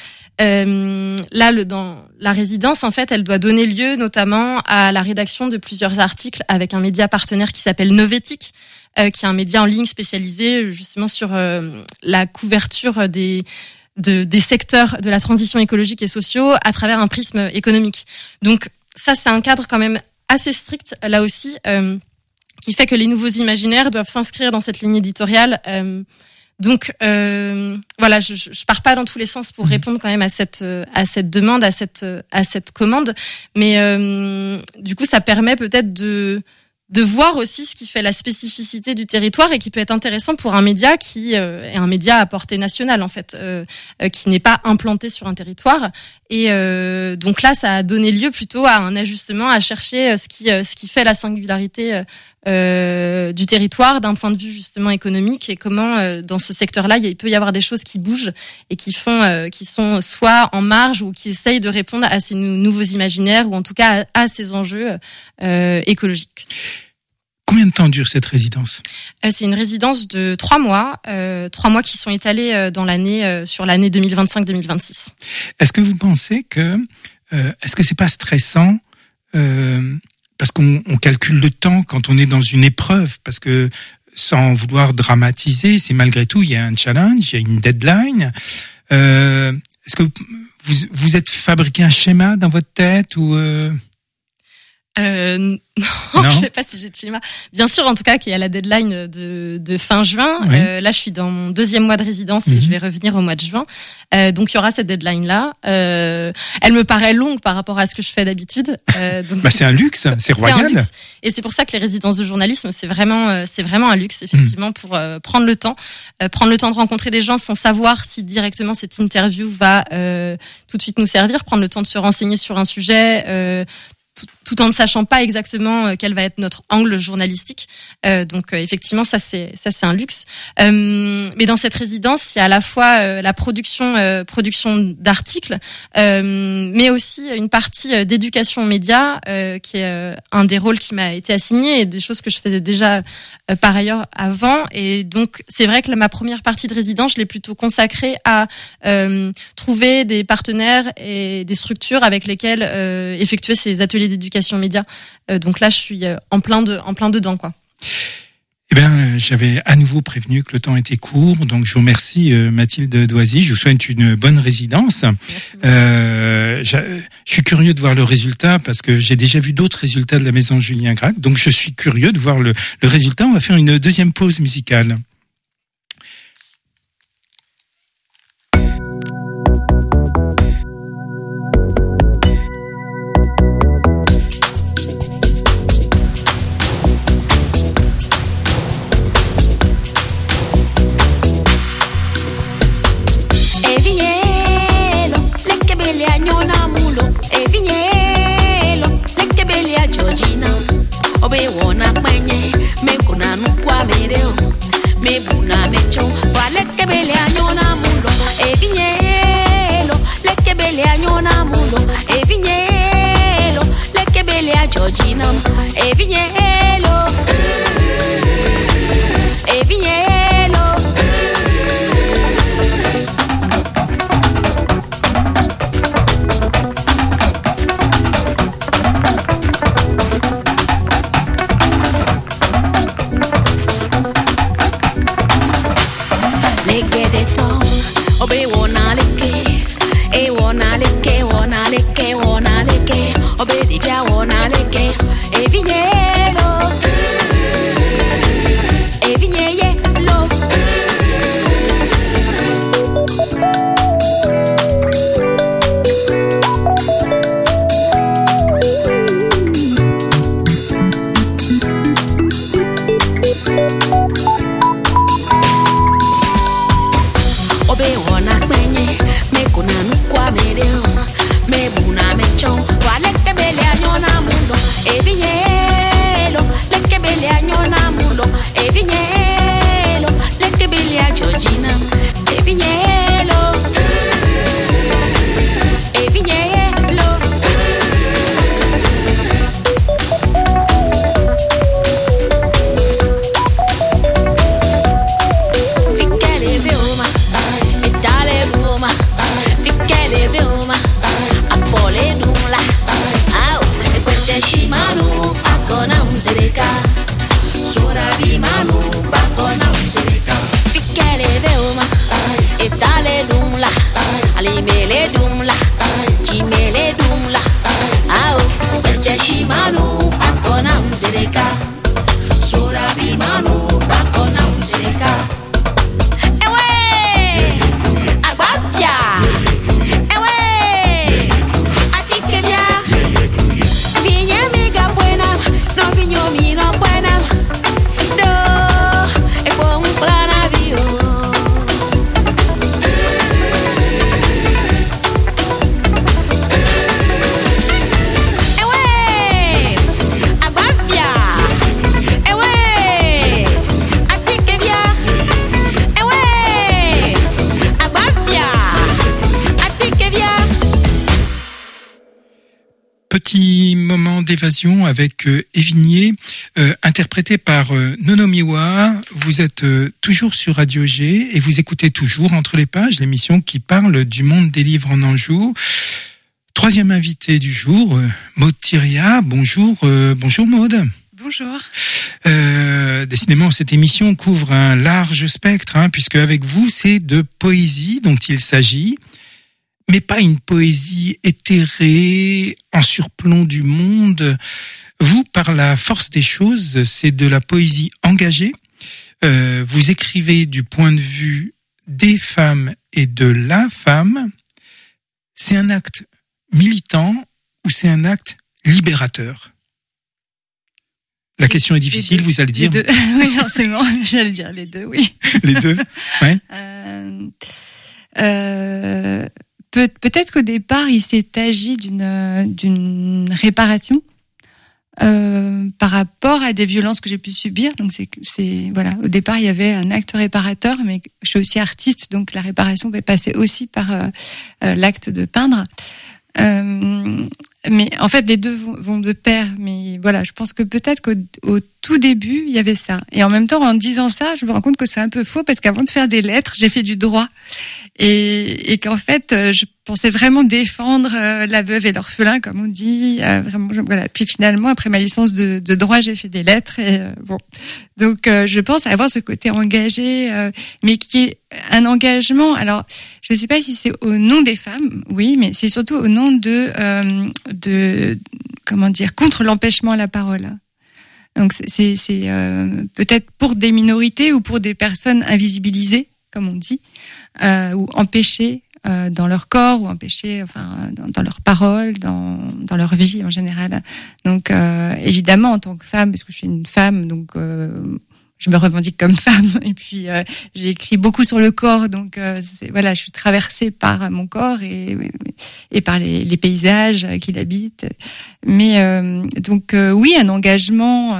Là, dans la résidence, en fait, elle doit donner lieu notamment à la rédaction de plusieurs articles avec un média partenaire qui s'appelle Novétique, qui est un média en ligne spécialisé justement sur la couverture des secteurs de la transition écologique et sociaux à travers un prisme économique. Donc ça, c'est un cadre quand même assez strict, là aussi, qui fait que les nouveaux imaginaires doivent s'inscrire dans cette ligne éditoriale. Donc voilà, je pars pas dans tous les sens pour répondre quand même à cette demande, à cette commande, mais du coup, ça permet peut-être de voir aussi ce qui fait la spécificité du territoire, et qui peut être intéressant pour un média qui est un média à portée nationale en fait, qui n'est pas implanté sur un territoire. Et donc là, ça a donné lieu plutôt à un ajustement, à chercher ce qui fait la singularité du territoire d'un point de vue justement économique, et comment dans ce secteur-là, il peut y avoir des choses qui bougent et qui sont soit en marge, ou qui essayent de répondre à ces nouveaux imaginaires, ou en tout cas à ces enjeux écologiques. Combien de temps dure cette résidence ? C'est une résidence de 3 mois, 3 mois qui sont étalés dans l'année, sur l'année 2025-2026. Est-ce que vous pensez est-ce que c'est pas stressant, parce qu'on calcule le temps quand on est dans une épreuve, parce que sans vouloir dramatiser, c'est malgré tout, il y a un challenge, il y a une deadline. Est-ce que vous êtes fabriqué un schéma dans votre tête, ou Non, je sais pas si j'ai de schéma. Bien sûr, en tout cas, qu'il y a la deadline de fin juin. Oui. Là, je suis dans mon 2e mois de résidence et je vais revenir au mois de juin. Donc, il y aura cette deadline-là. Elle me paraît longue par rapport à ce que je fais d'habitude. Donc, c'est un luxe, c'est royal. un luxe. Et c'est pour ça que les résidences de journalisme, c'est vraiment un luxe, effectivement, pour prendre le temps de rencontrer des gens sans savoir si directement cette interview va tout de suite nous servir, prendre le temps de se renseigner sur un sujet. Tout en ne sachant pas exactement quel va être notre angle journalistique. Donc effectivement, ça c'est un luxe. Mais dans cette résidence, il y a à la fois la production d'articles, mais aussi une partie d'éducation aux médias, qui est un des rôles qui m'a été assigné et des choses que je faisais déjà par ailleurs avant. Et donc c'est vrai que ma première partie de résidence, je l'ai plutôt consacrée à trouver des partenaires et des structures avec lesquelles effectuer ces ateliers d'éducation média. Donc là, je suis en plein dedans, quoi. Eh bien, j'avais à nouveau prévenu que le temps était court, donc je vous remercie Mathilde Doisy. Je vous souhaite une bonne résidence. Je suis curieux de voir le résultat parce que j'ai déjà vu d'autres résultats de la maison Julien Gracq, donc je suis curieux de voir le résultat. On va faire une deuxième pause musicale. Petit moment d'évasion avec Évigné, interprété par Nono Miwa. Vous êtes toujours sur Radio G et vous écoutez toujours Entre les pages, l'émission qui parle du monde des livres en Anjou. Troisième invité du jour, Maude Thiriat. Bonjour, bonjour Maude. Bonjour. Décidément, cette émission couvre un large spectre, puisque avec vous, c'est de poésie dont il s'agit. mais pas une poésie éthérée, en surplomb du monde. Vous, par la force des choses, c'est de la poésie engagée. Vous écrivez du point de vue des femmes et de la femme. C'est un acte militant ou c'est un acte libérateur? La question est difficile, vous allez dire. Les deux. Oui, forcément, j'allais dire les deux, oui. Les deux, ouais. Peut-être qu'au départ, il s'est agi d'une réparation par rapport à des violences que j'ai pu subir. Donc c'est voilà. Au départ, il y avait un acte réparateur, mais je suis aussi artiste, donc la réparation peut passer aussi par l'acte de peindre. Mais en fait, les deux vont de pair. Mais voilà, je pense que peut-être qu'au tout début, il y avait ça. Et en même temps, en disant ça, je me rends compte que c'est un peu faux parce qu'avant de faire des lettres, j'ai fait du droit. Et qu'en fait, je pensais vraiment défendre la veuve et l'orphelin, comme on dit. Vraiment, voilà. Puis finalement, après ma licence de droit, j'ai fait des lettres. Et bon, donc je pense avoir ce côté engagé, mais qui est un engagement. Alors, je ne sais pas si c'est au nom des femmes, oui, mais c'est surtout au nom de comment dire, contre l'empêchement à la parole. Donc c'est peut-être pour des minorités ou pour des personnes invisibilisées, comme on dit, ou empêchées dans leur corps, ou empêchées, enfin, dans leur parole, dans leur vie en général. Donc évidemment, en tant que femme, parce que je suis une femme, donc je me revendique comme femme, et puis j'ai écrit beaucoup sur le corps, donc voilà, je suis traversée par mon corps et par les paysages qu'il habite. Mais donc oui, un engagement.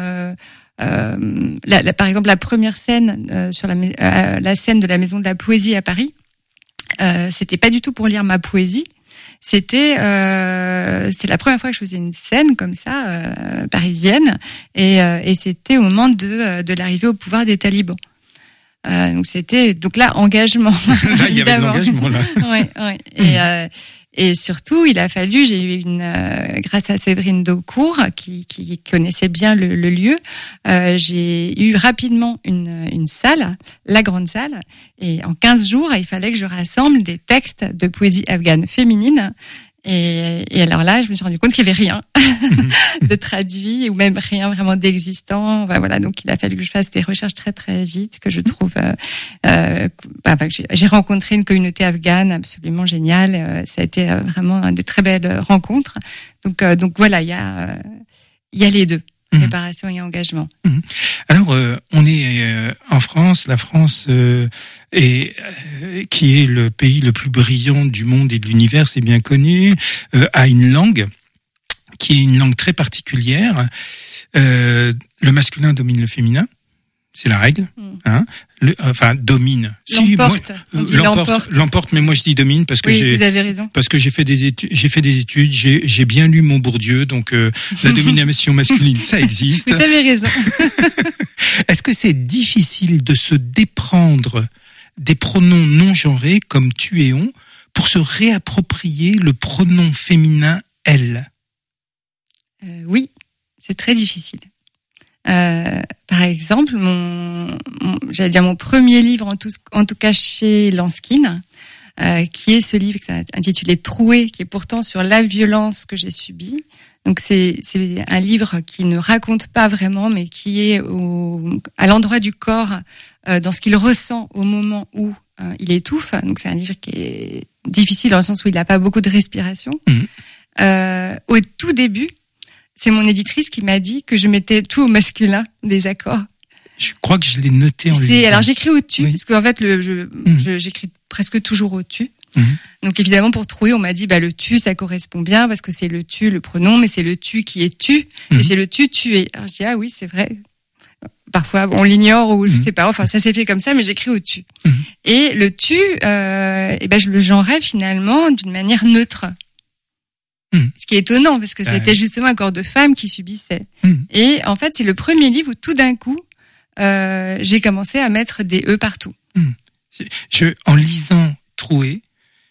Par exemple, la première scène sur la scène de la Maison de la Poésie à Paris, c'était pas du tout pour lire ma poésie. C'est la première fois que je faisais une scène comme ça, parisienne, et c'était au moment de l'arrivée au pouvoir des talibans. Donc là, engagement. Là, il y avait de l'engagement, là. Ouais. Et surtout, il a fallu, j'ai eu grâce à Séverine Daucourt, qui connaissait bien le lieu, j'ai eu rapidement une salle, la grande salle, et en 15 jours, il fallait que je rassemble des textes de poésie afghane féminine. Et alors là, je me suis rendu compte qu'il n'y avait rien de traduit ou même rien vraiment d'existant. Enfin, voilà, donc il a fallu que je fasse des recherches très très vite, que je trouve. J'ai rencontré une communauté afghane absolument géniale. Ça a été vraiment de très belles rencontres. Donc voilà, il y a les deux. Préparation et engagement. Alors, on est en France. La France qui est le pays le plus brillant du monde et de l'univers, c'est bien connu, a une langue qui est une langue très particulière. Le masculin domine le féminin. C'est la règle, hein. Domine. L'emporte, mais moi je dis domine parce que vous avez raison. Parce que j'ai fait des études, j'ai bien lu mon Bourdieu, donc la domination masculine, ça existe. Vous avez raison. Est-ce que c'est difficile de se déprendre des pronoms non genrés comme tu et on pour se réapproprier le pronom féminin elle? Oui, c'est très difficile. Par exemple, j'allais dire mon premier livre, en tout cas chez Lanskin, qui est ce livre intitulé Troué, qui est pourtant sur la violence que j'ai subie. Donc c'est un livre qui ne raconte pas vraiment, mais qui est à l'endroit du corps, dans ce qu'il ressent au moment où il étouffe. Donc c'est un livre qui est difficile dans le sens où il n'a pas beaucoup de respiration. Au tout début, c'est mon éditrice qui m'a dit que je mettais tout au masculin des accords. Je crois que je l'ai noté en lisant. Alors j'écris au-dessus, parce qu'en fait j'écris presque toujours au-dessus. Donc évidemment pour trouver, on m'a dit le tu ça correspond bien parce que c'est le tu le pronom, mais c'est le tu qui est tu et c'est le tu es. Alors je dis ah oui c'est vrai. Parfois on l'ignore ou je sais pas. Enfin ça s'est fait comme ça, mais j'écris au-dessus. Et le tu, je le genrais finalement d'une manière neutre. Ce qui est étonnant parce que c'était justement un corps de femme qui subissait. Et en fait, c'est le premier livre où tout d'un coup, j'ai commencé à mettre des E partout. En lisant Troué,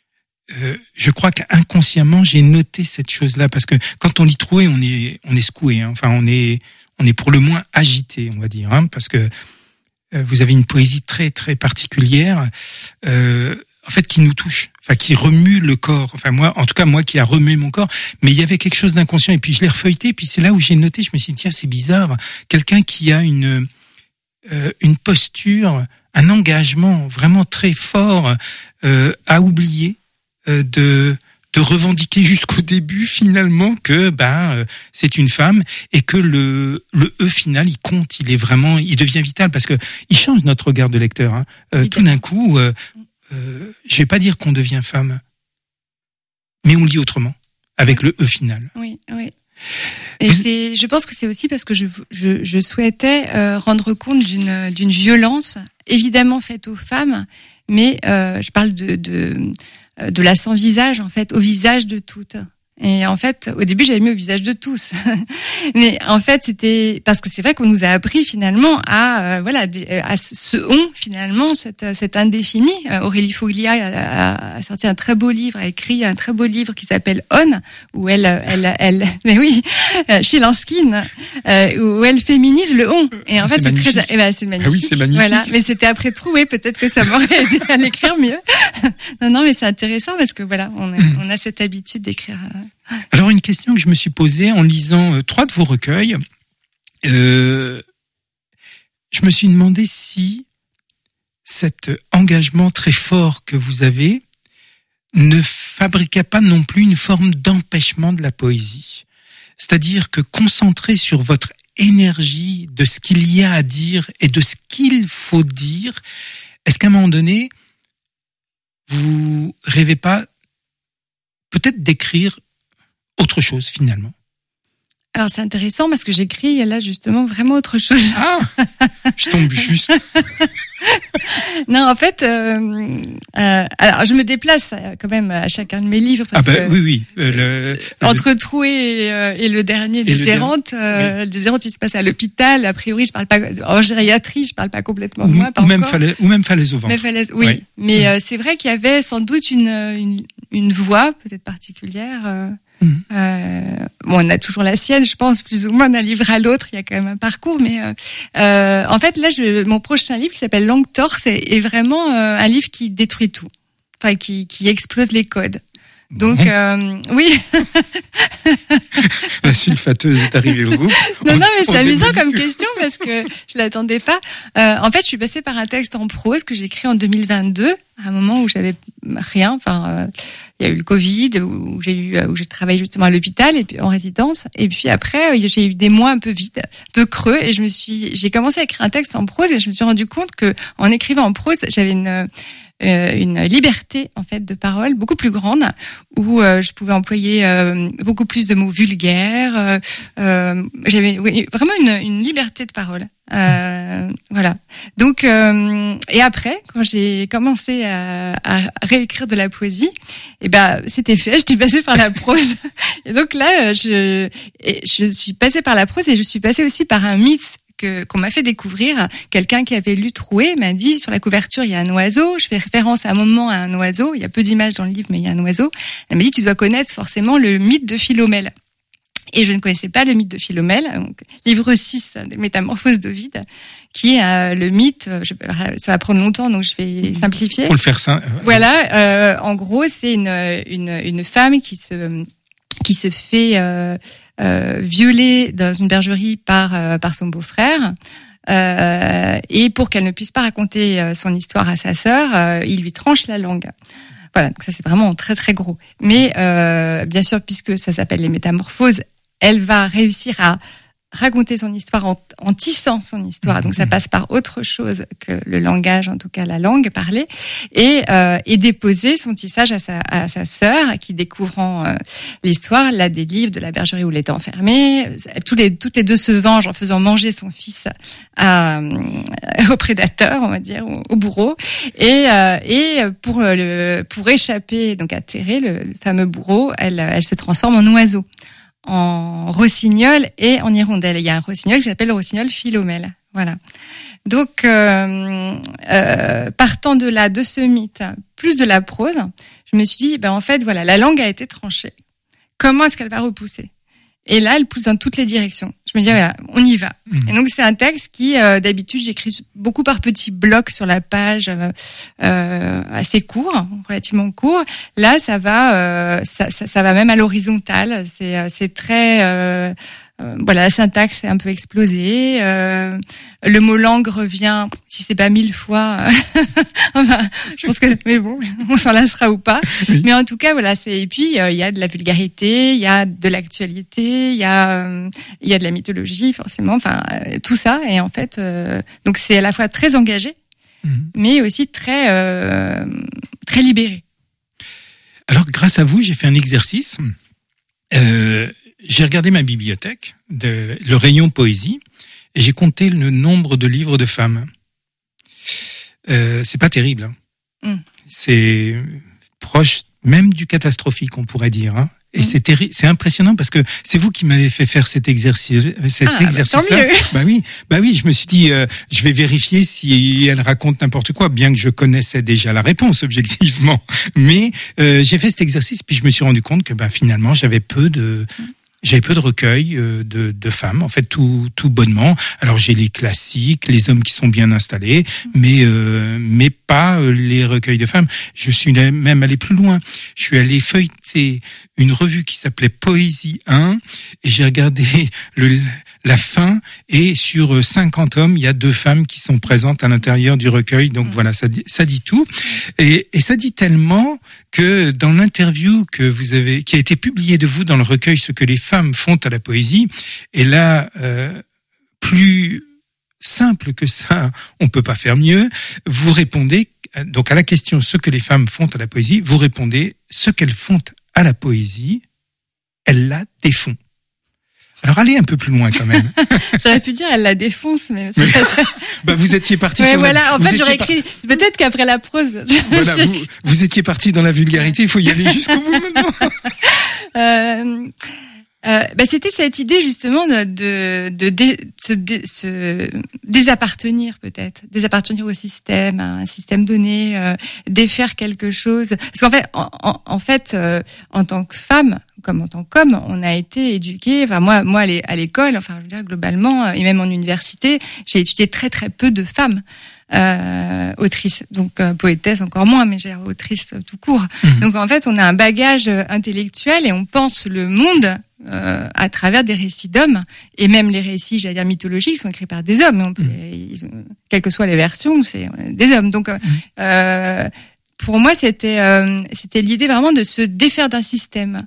je crois qu'inconsciemment, j'ai noté cette chose-là parce que quand on lit Troué, on est secoué. Hein. Enfin, on est pour le moins agité, on va dire, hein, parce que vous avez une poésie très très particulière. en fait, qui nous touche, enfin, qui remue le corps. Enfin, moi, en tout cas, moi qui a remué mon corps. Mais il y avait quelque chose d'inconscient. Et puis, je l'ai refeuilleté. Puis, c'est là où j'ai noté, je me suis dit, tiens, c'est bizarre. Quelqu'un qui a une posture, un engagement vraiment très fort, à oublier, de revendiquer jusqu'au début, finalement, que, c'est une femme et que le E final, il compte, il devient vital parce que il change notre regard de lecteur, hein. Tout d'un coup, je vais pas dire qu'on devient femme, mais on lit autrement avec le E final. Oui. Et je pense que c'est aussi parce que je souhaitais rendre compte d'une violence évidemment faite aux femmes, mais je parle de la sans visage, en fait, au visage de toutes. Et en fait, au début, j'avais mis au visage de tous. Mais en fait, c'était parce que c'est vrai qu'on nous a appris finalement à ce on finalement, cet indéfini. Aurélie Foglia a sorti un très beau livre, a écrit un très beau livre qui s'appelle On, où elle, mais oui, chez Lanskin, où elle féminise le on. Et en fait, c'est magnifique. C'est magnifique. Ah oui, c'est magnifique. Voilà. Mais c'était après Troué, peut-être que ça m'aurait aidé à l'écrire mieux. Non, mais c'est intéressant parce que voilà, on a cette habitude d'écrire. Alors, une question que je me suis posée en lisant 3 de vos recueils, je me suis demandé si cet engagement très fort que vous avez ne fabriquait pas non plus une forme d'empêchement de la poésie. C'est-à-dire que concentré sur votre énergie de ce qu'il y a à dire et de ce qu'il faut dire, est-ce qu'à un moment donné, vous rêvez pas peut-être d'écrire autre chose finalement? Alors c'est intéressant parce que j'écris là justement vraiment autre chose. Ah, je tombe juste. Non, en fait, alors je me déplace quand même à chacun de mes livres parce que oui. Entre Troué et le dernier des errantes, des errantes, il se passe à l'hôpital. A priori, je parle pas en gériatrie, je parle pas complètement de moi. Ou même Falaise au ventre. Oui. Mais c'est vrai qu'il y avait sans doute une voix peut-être particulière. On a toujours la sienne, je pense, plus ou moins d'un livre à l'autre, il y a quand même un parcours, mais en fait là, mon prochain livre qui s'appelle Langue torse est vraiment un livre qui détruit tout, enfin qui explose les codes. Donc oui. La sulfateuse est arrivée au groupe. Non, mais c'est amusant comme question parce que je l'attendais pas. En fait, je suis passée par un texte en prose que j'ai écrit en 2022, à un moment où j'avais rien. Enfin, il y a eu le Covid, où j'ai travaillé justement à l'hôpital et puis en résidence. Et puis après, j'ai eu des mois un peu vides, un peu creux, et j'ai commencé à écrire un texte en prose et je me suis rendu compte que en écrivant en prose, j'avais une liberté en fait de parole beaucoup plus grande où je pouvais employer beaucoup plus de mots vulgaires. J'avais vraiment une liberté de parole. Voilà. Donc et après, quand j'ai commencé à réécrire de la poésie, c'était fait. Je suis passée par la prose. Et donc là, je suis passée par la prose et je suis passée aussi par un mythe qu'on m'a fait découvrir. Quelqu'un qui avait lu Troué m'a dit, sur la couverture, il y a un oiseau. Je fais référence à un moment à un oiseau. Il y a peu d'images dans le livre, mais il y a un oiseau. Elle m'a dit, tu dois connaître forcément le mythe de Philomèle. Et je ne connaissais pas le mythe de Philomèle. Donc, livre 6 des Métamorphoses d'Ovide, qui est le mythe, ça va prendre longtemps, donc je vais simplifier. Faut le faire simple. Voilà, en gros, c'est une femme qui se fait violée dans une bergerie par son beau-frère, et pour qu'elle ne puisse pas raconter son histoire à sa sœur, il lui tranche la langue. Voilà, donc ça c'est vraiment très très gros. Mais bien sûr, puisque ça s'appelle les métamorphoses, elle va réussir à raconter son histoire en tissant son histoire. Donc ça passe par autre chose que le langage, en tout cas la langue parlée, et déposer son tissage à sa sœur, qui, découvrant l'histoire, la délivre de la bergerie où elle était enfermée. Toutes les deux se vengent en faisant manger son fils au prédateur, on va dire, au bourreau, et pour échapper donc à Thérée, le fameux bourreau, elle se transforme en oiseau, en rossignol et en hirondelle. Il y a un rossignol qui s'appelle le rossignol Philomèle. Voilà. Donc, partant de là, de ce mythe, plus de la prose, je me suis dit, en fait, voilà, la langue a été tranchée. Comment est-ce qu'elle va repousser ? Et là, elle pousse dans toutes les directions. Je me dis, voilà, on y va. Et donc, c'est un texte qui, d'habitude, j'écris beaucoup par petits blocs sur la page, assez court, relativement court. Là, ça va même à l'horizontale. C'est très, voilà, la syntaxe est un peu explosée. Le mot langue revient, si c'est pas 1000 fois. Enfin, je pense que, mais bon, on s'en lassera ou pas. Oui. Mais en tout cas, voilà, et puis, il y a de la vulgarité, il y a de l'actualité, il y a de la mythologie, forcément. Enfin, tout ça. Et en fait, donc c'est à la fois très engagé, mais aussi très libéré. Alors, grâce à vous, j'ai fait un exercice. J'ai regardé ma bibliothèque, le rayon poésie, et j'ai compté le nombre de livres de femmes. C'est pas terrible. Hein. C'est proche même du catastrophique, on pourrait dire. Hein. Et c'est impressionnant parce que c'est vous qui m'avez fait faire cet exercice-là. Bah, Bah oui, je me suis dit, je vais vérifier si elle raconte n'importe quoi, bien que je connaissais déjà la réponse objectivement. Mais j'ai fait cet exercice, puis je me suis rendu compte que finalement j'avais peu de recueils de femmes, en fait, tout bonnement. Alors j'ai les classiques, les hommes qui sont bien installés, mais pas les recueils de femmes. Je suis même allé plus loin. Je suis allé feuilleter une revue qui s'appelait Poésie 1 et j'ai regardé la fin, et sur 50 hommes, il y a 2 femmes qui sont présentes à l'intérieur du recueil. Donc voilà, ça dit tout. Et ça dit tellement que dans l'interview qui a été publiée de vous dans le recueil Ce que les femmes font à la poésie, et là, plus simple que ça, on peut pas faire mieux. Vous répondez, donc à la question Ce que les femmes font à la poésie, vous répondez ce qu'elles font à la poésie, elles la défont. Alors allez un peu plus loin quand même. J'aurais pu dire elle la défonce, mais c'est pas très... vous étiez parti sur voilà, en fait j'aurais écrit peut-être qu'après la prose. Voilà, vous étiez parti dans la vulgarité, il faut y aller jusqu'au bout maintenant. C'était cette idée justement de se désappartenir peut-être, désappartenir au système, à un système donné, défaire quelque chose. Parce qu'en fait, en tant que femme, comme en tant qu'homme, on a été éduqués. Enfin moi à l'école, enfin je veux dire globalement, et même en université, j'ai étudié très très peu de femmes. Autrice, donc poétesse encore moins, mais j'ai autrice tout court. Donc en fait, on a un bagage intellectuel et on pense le monde à travers des récits d'hommes, et même les récits, j'allais dire mythologiques, sont écrits par des hommes. Quelles que soient les versions, c'est des hommes. Donc pour moi, c'était l'idée vraiment de se défaire d'un système.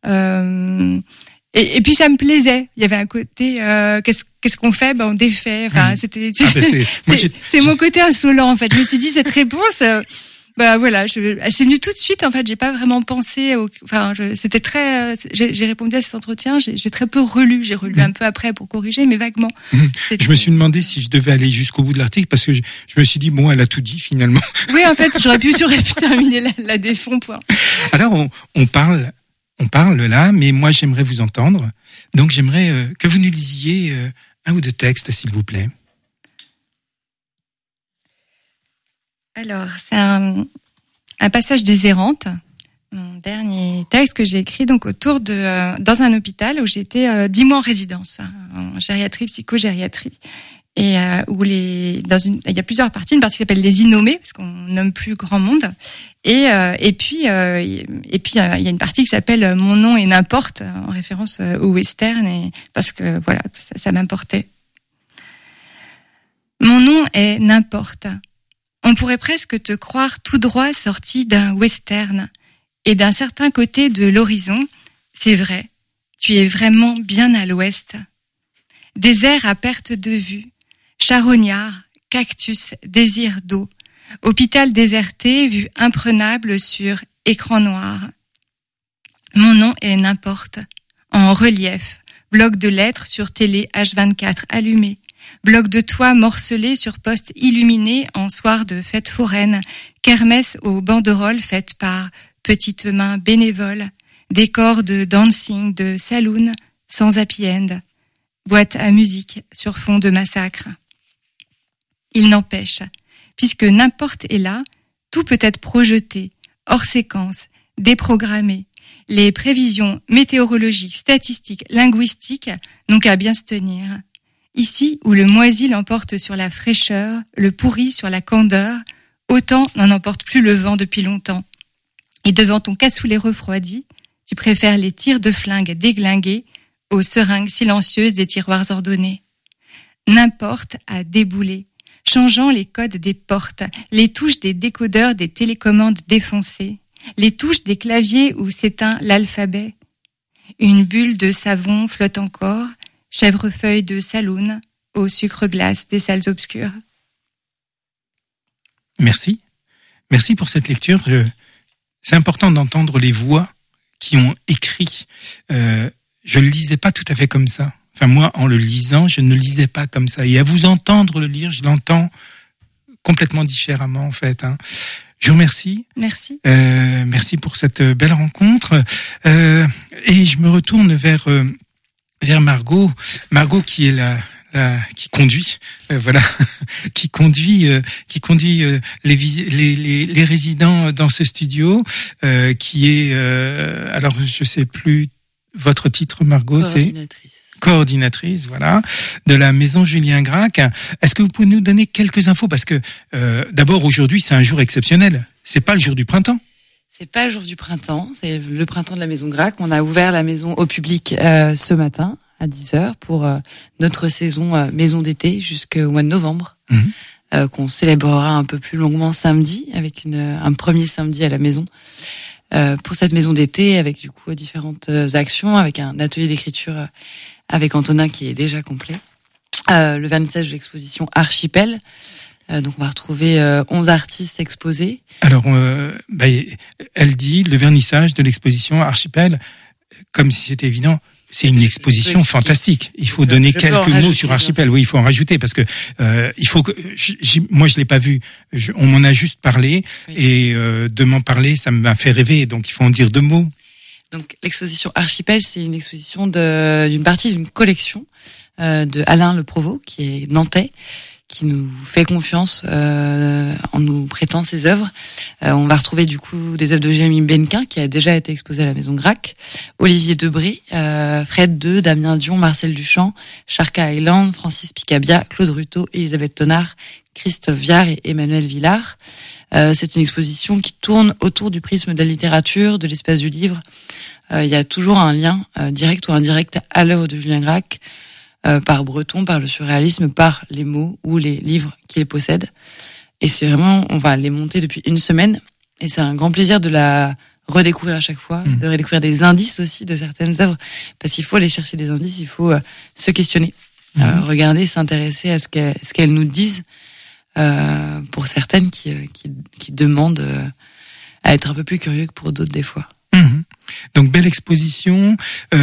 Et puis ça me plaisait. Il y avait un côté qu'est-ce qu'on fait, on défait. Enfin, c'est mon côté insolent en fait. Je me suis dit cette réponse, voilà, elle s'est venue tout de suite en fait. J'ai pas vraiment pensé. C'était très. J'ai répondu à cet entretien. J'ai très peu relu. J'ai relu un peu après pour corriger, mais vaguement. Je me suis demandé si je devais aller jusqu'au bout de l'article parce que je me suis dit elle a tout dit finalement. Oui, en fait, j'aurais pu terminer la défond. Alors on parle là, mais moi j'aimerais vous entendre. Donc j'aimerais que vous nous lisiez un ou deux textes, s'il vous plaît. Alors, c'est un passage des Errantes, mon dernier texte que j'ai écrit donc dans un hôpital où j'étais 10 mois en résidence, en gériatrie, psychogériatrie. Et où il y a plusieurs parties, une partie qui s'appelle les Innommés parce qu'on nomme plus grand monde, et puis il y a une partie qui s'appelle Mon nom est n'importe, en référence au western, et parce que voilà, ça m'importait. Mon nom est n'importe. On pourrait presque te croire tout droit sorti d'un western, et d'un certain côté de l'horizon, c'est vrai, tu es vraiment bien à l'ouest. Désert à perte de vue, charognard, cactus, désir d'eau, hôpital déserté, vue imprenable sur écran noir. Mon nom est n'importe, en relief, bloc de lettres sur télé H24 allumé, bloc de toit morcelé sur poste illuminé en soir de fête foraine, kermesse aux banderoles faites par petites mains bénévoles, décor de dancing, de saloon, sans happy end, boîte à musique sur fond de massacre. Il n'empêche, puisque n'importe est là, tout peut être projeté, hors séquence, déprogrammé, Les prévisions météorologiques, statistiques, linguistiques n'ont qu'à bien se tenir. Ici, où le moisi l'emporte sur la fraîcheur, le pourri sur la candeur, autant n'en emporte plus le vent depuis longtemps. Et devant ton cassoulet refroidi, tu préfères les tirs de flingue déglingués aux seringues silencieuses des tiroirs ordonnés. N'importe à débouler, changeant les codes des portes, les touches des décodeurs des télécommandes défoncées, les touches des claviers où s'éteint l'alphabet. Une bulle de savon flotte encore, chèvrefeuille de saloon, au sucre glace des salles obscures. Merci. Merci pour cette lecture. C'est important d'entendre les voix qui ont écrit. Je le lisais pas tout à fait comme ça. Enfin, moi, en le lisant, je ne le lisais pas comme ça. Et à vous entendre le lire, je l'entends complètement différemment, en fait. Je vous remercie. Merci. Merci pour cette belle rencontre. Et je me retourne vers Margot. Margot qui est qui conduit, qui conduit les résidents dans ce studio, qui est, alors je sais plus votre titre, Margot, c'est coordinatrice, voilà, de la maison Julien Gracq. Est-ce que vous pouvez nous donner quelques infos, parce que d'abord aujourd'hui c'est un jour exceptionnel. C'est pas le jour du printemps. C'est pas le jour du printemps, c'est le printemps de la maison Gracq. On a ouvert la maison au public ce matin à 10h pour notre saison maison d'été jusqu'au mois de novembre, qu'on célébrera un peu plus longuement samedi avec un premier samedi à la maison. Pour cette maison d'été, avec du coup différentes actions, avec un atelier d'écriture avec Antonin qui est déjà complet, le vernissage de l'exposition Archipel. Donc on va retrouver 11 artistes exposés. Alors, elle dit le vernissage de l'exposition Archipel, comme si c'était évident. C'est une exposition fantastique. Il faut donner quelques mots sur Archipel. Oui, il faut en rajouter parce que il faut que moi je l'ai pas vu. On m'en a juste parlé, oui. Et de m'en parler, ça m'a fait rêver. Donc il faut en dire 2 mots. Donc l'exposition Archipel, c'est une exposition d'une partie d'une collection de Alain Le Provost, qui est nantais, qui nous fait confiance en nous prêtant ses œuvres. On va retrouver du coup des œuvres de Jérémy Benquin, qui a déjà été exposé à la maison Gracq, Olivier Debré, Fred Deux, Damien Dion, Marcel Duchamp, Sharka Island, Francis Picabia, Claude Ruteau, Elisabeth Tonard, Christophe Viard et Emmanuel Villard. C'est une exposition qui tourne autour du prisme de la littérature, de l'espace du livre. Il y a toujours un lien direct ou indirect à l'œuvre de Julien Gracq, par Breton, par le surréalisme, par les mots ou les livres qui les possèdent. Et c'est vraiment, on va les monter depuis 1 semaine, et c'est un grand plaisir de la redécouvrir à chaque fois, de redécouvrir des indices aussi de certaines œuvres, parce qu'il faut aller chercher des indices, il faut se questionner, regarder, s'intéresser à ce qu'elles nous disent, pour certaines qui demandent à être un peu plus curieux que pour d'autres des fois. Donc belle exposition,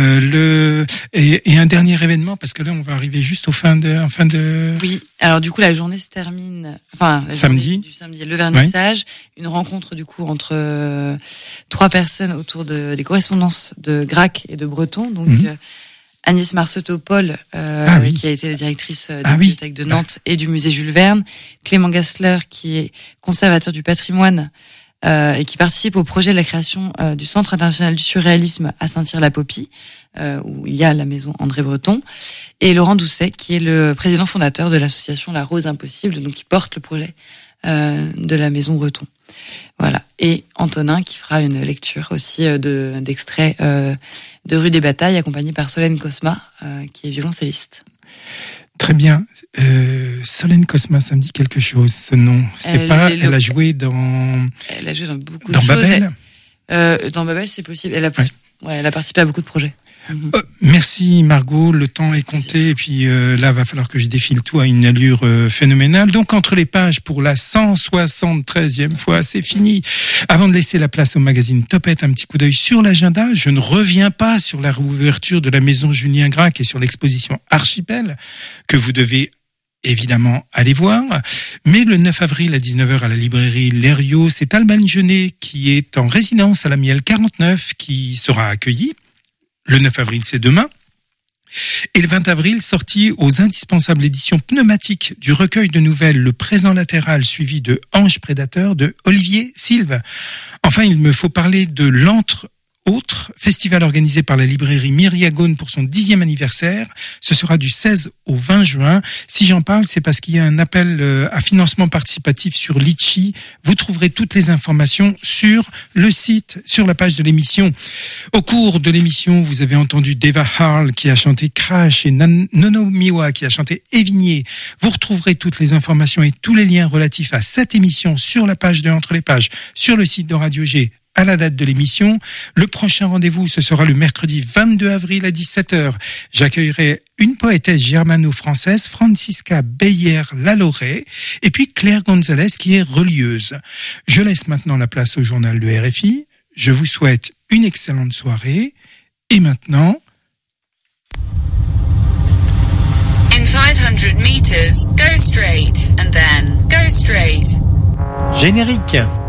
et un dernier événement, parce que là on va arriver juste en fin de. Oui, alors du coup la journée se termine, samedi, du samedi, le vernissage, une rencontre du coup entre 3 personnes autour des correspondances de Gracq et de Breton, donc Agnès Marceau-Paul, qui a été la directrice de la bibliothèque de Nantes et du musée Jules Verne, Clément Gassler qui est conservateur du patrimoine, et qui participe au projet de la création du Centre international du surréalisme à Saint-Cyr-la-Popie, où il y a la maison André Breton, et Laurent Doucet, qui est le président fondateur de l'association La Rose Impossible, donc qui porte le projet de la maison Breton. Voilà. Et Antonin, qui fera une lecture aussi d'extraits de Rue des Batailles, accompagné par Solène Cosma, qui est violoncelliste. Très bien. Solène Cosma, ça me dit quelque chose, ce nom. Elle a joué dans... Elle a joué dans beaucoup de choses. Babel. Dans Babel, c'est possible. Elle a participé à beaucoup de projets. Merci Margot, le temps est compté, et puis là va falloir que je défile tout à une allure phénoménale. Donc entre les pages pour la 173e fois, c'est fini. Avant de laisser la place au magazine Topette, un petit coup d'œil sur l'agenda. Je ne reviens pas sur la réouverture de la maison Julien Gracq et sur l'exposition Archipel que vous devez évidemment aller voir. Mais le 9 avril à 19h à la librairie L'Hériot, c'est Alban Genet qui est en résidence à la Miel 49 qui sera accueilli. Le 9 avril, c'est demain. Et le 20 avril, sortie aux indispensables éditions pneumatiques du recueil de nouvelles Le Présent latéral, suivi de Ange prédateur de Olivier Silve. Enfin, il me faut parler de l'antre autre festival organisé par la librairie Myriagone pour son 10e anniversaire. Ce sera du 16 au 20 juin. Si j'en parle, c'est parce qu'il y a un appel à financement participatif sur Litchi. Vous trouverez toutes les informations sur le site, sur la page de l'émission. Au cours de l'émission, vous avez entendu Deva Harl qui a chanté Crash et Nono Miwa qui a chanté Évigné. Vous retrouverez toutes les informations et tous les liens relatifs à cette émission sur la page de Entre les Pages, sur le site de Radio G, à la date de l'émission. Le prochain rendez-vous, ce sera le mercredi 22 avril à 17h. J'accueillerai une poétesse germano-française, Francisca Beyer-Laloré, et puis Claire Gonzalez qui est relieuse. Je laisse maintenant la place au journal de RFI. Je vous souhaite une excellente soirée. Et maintenant... In 500 meters, go straight and then go straight. Générique.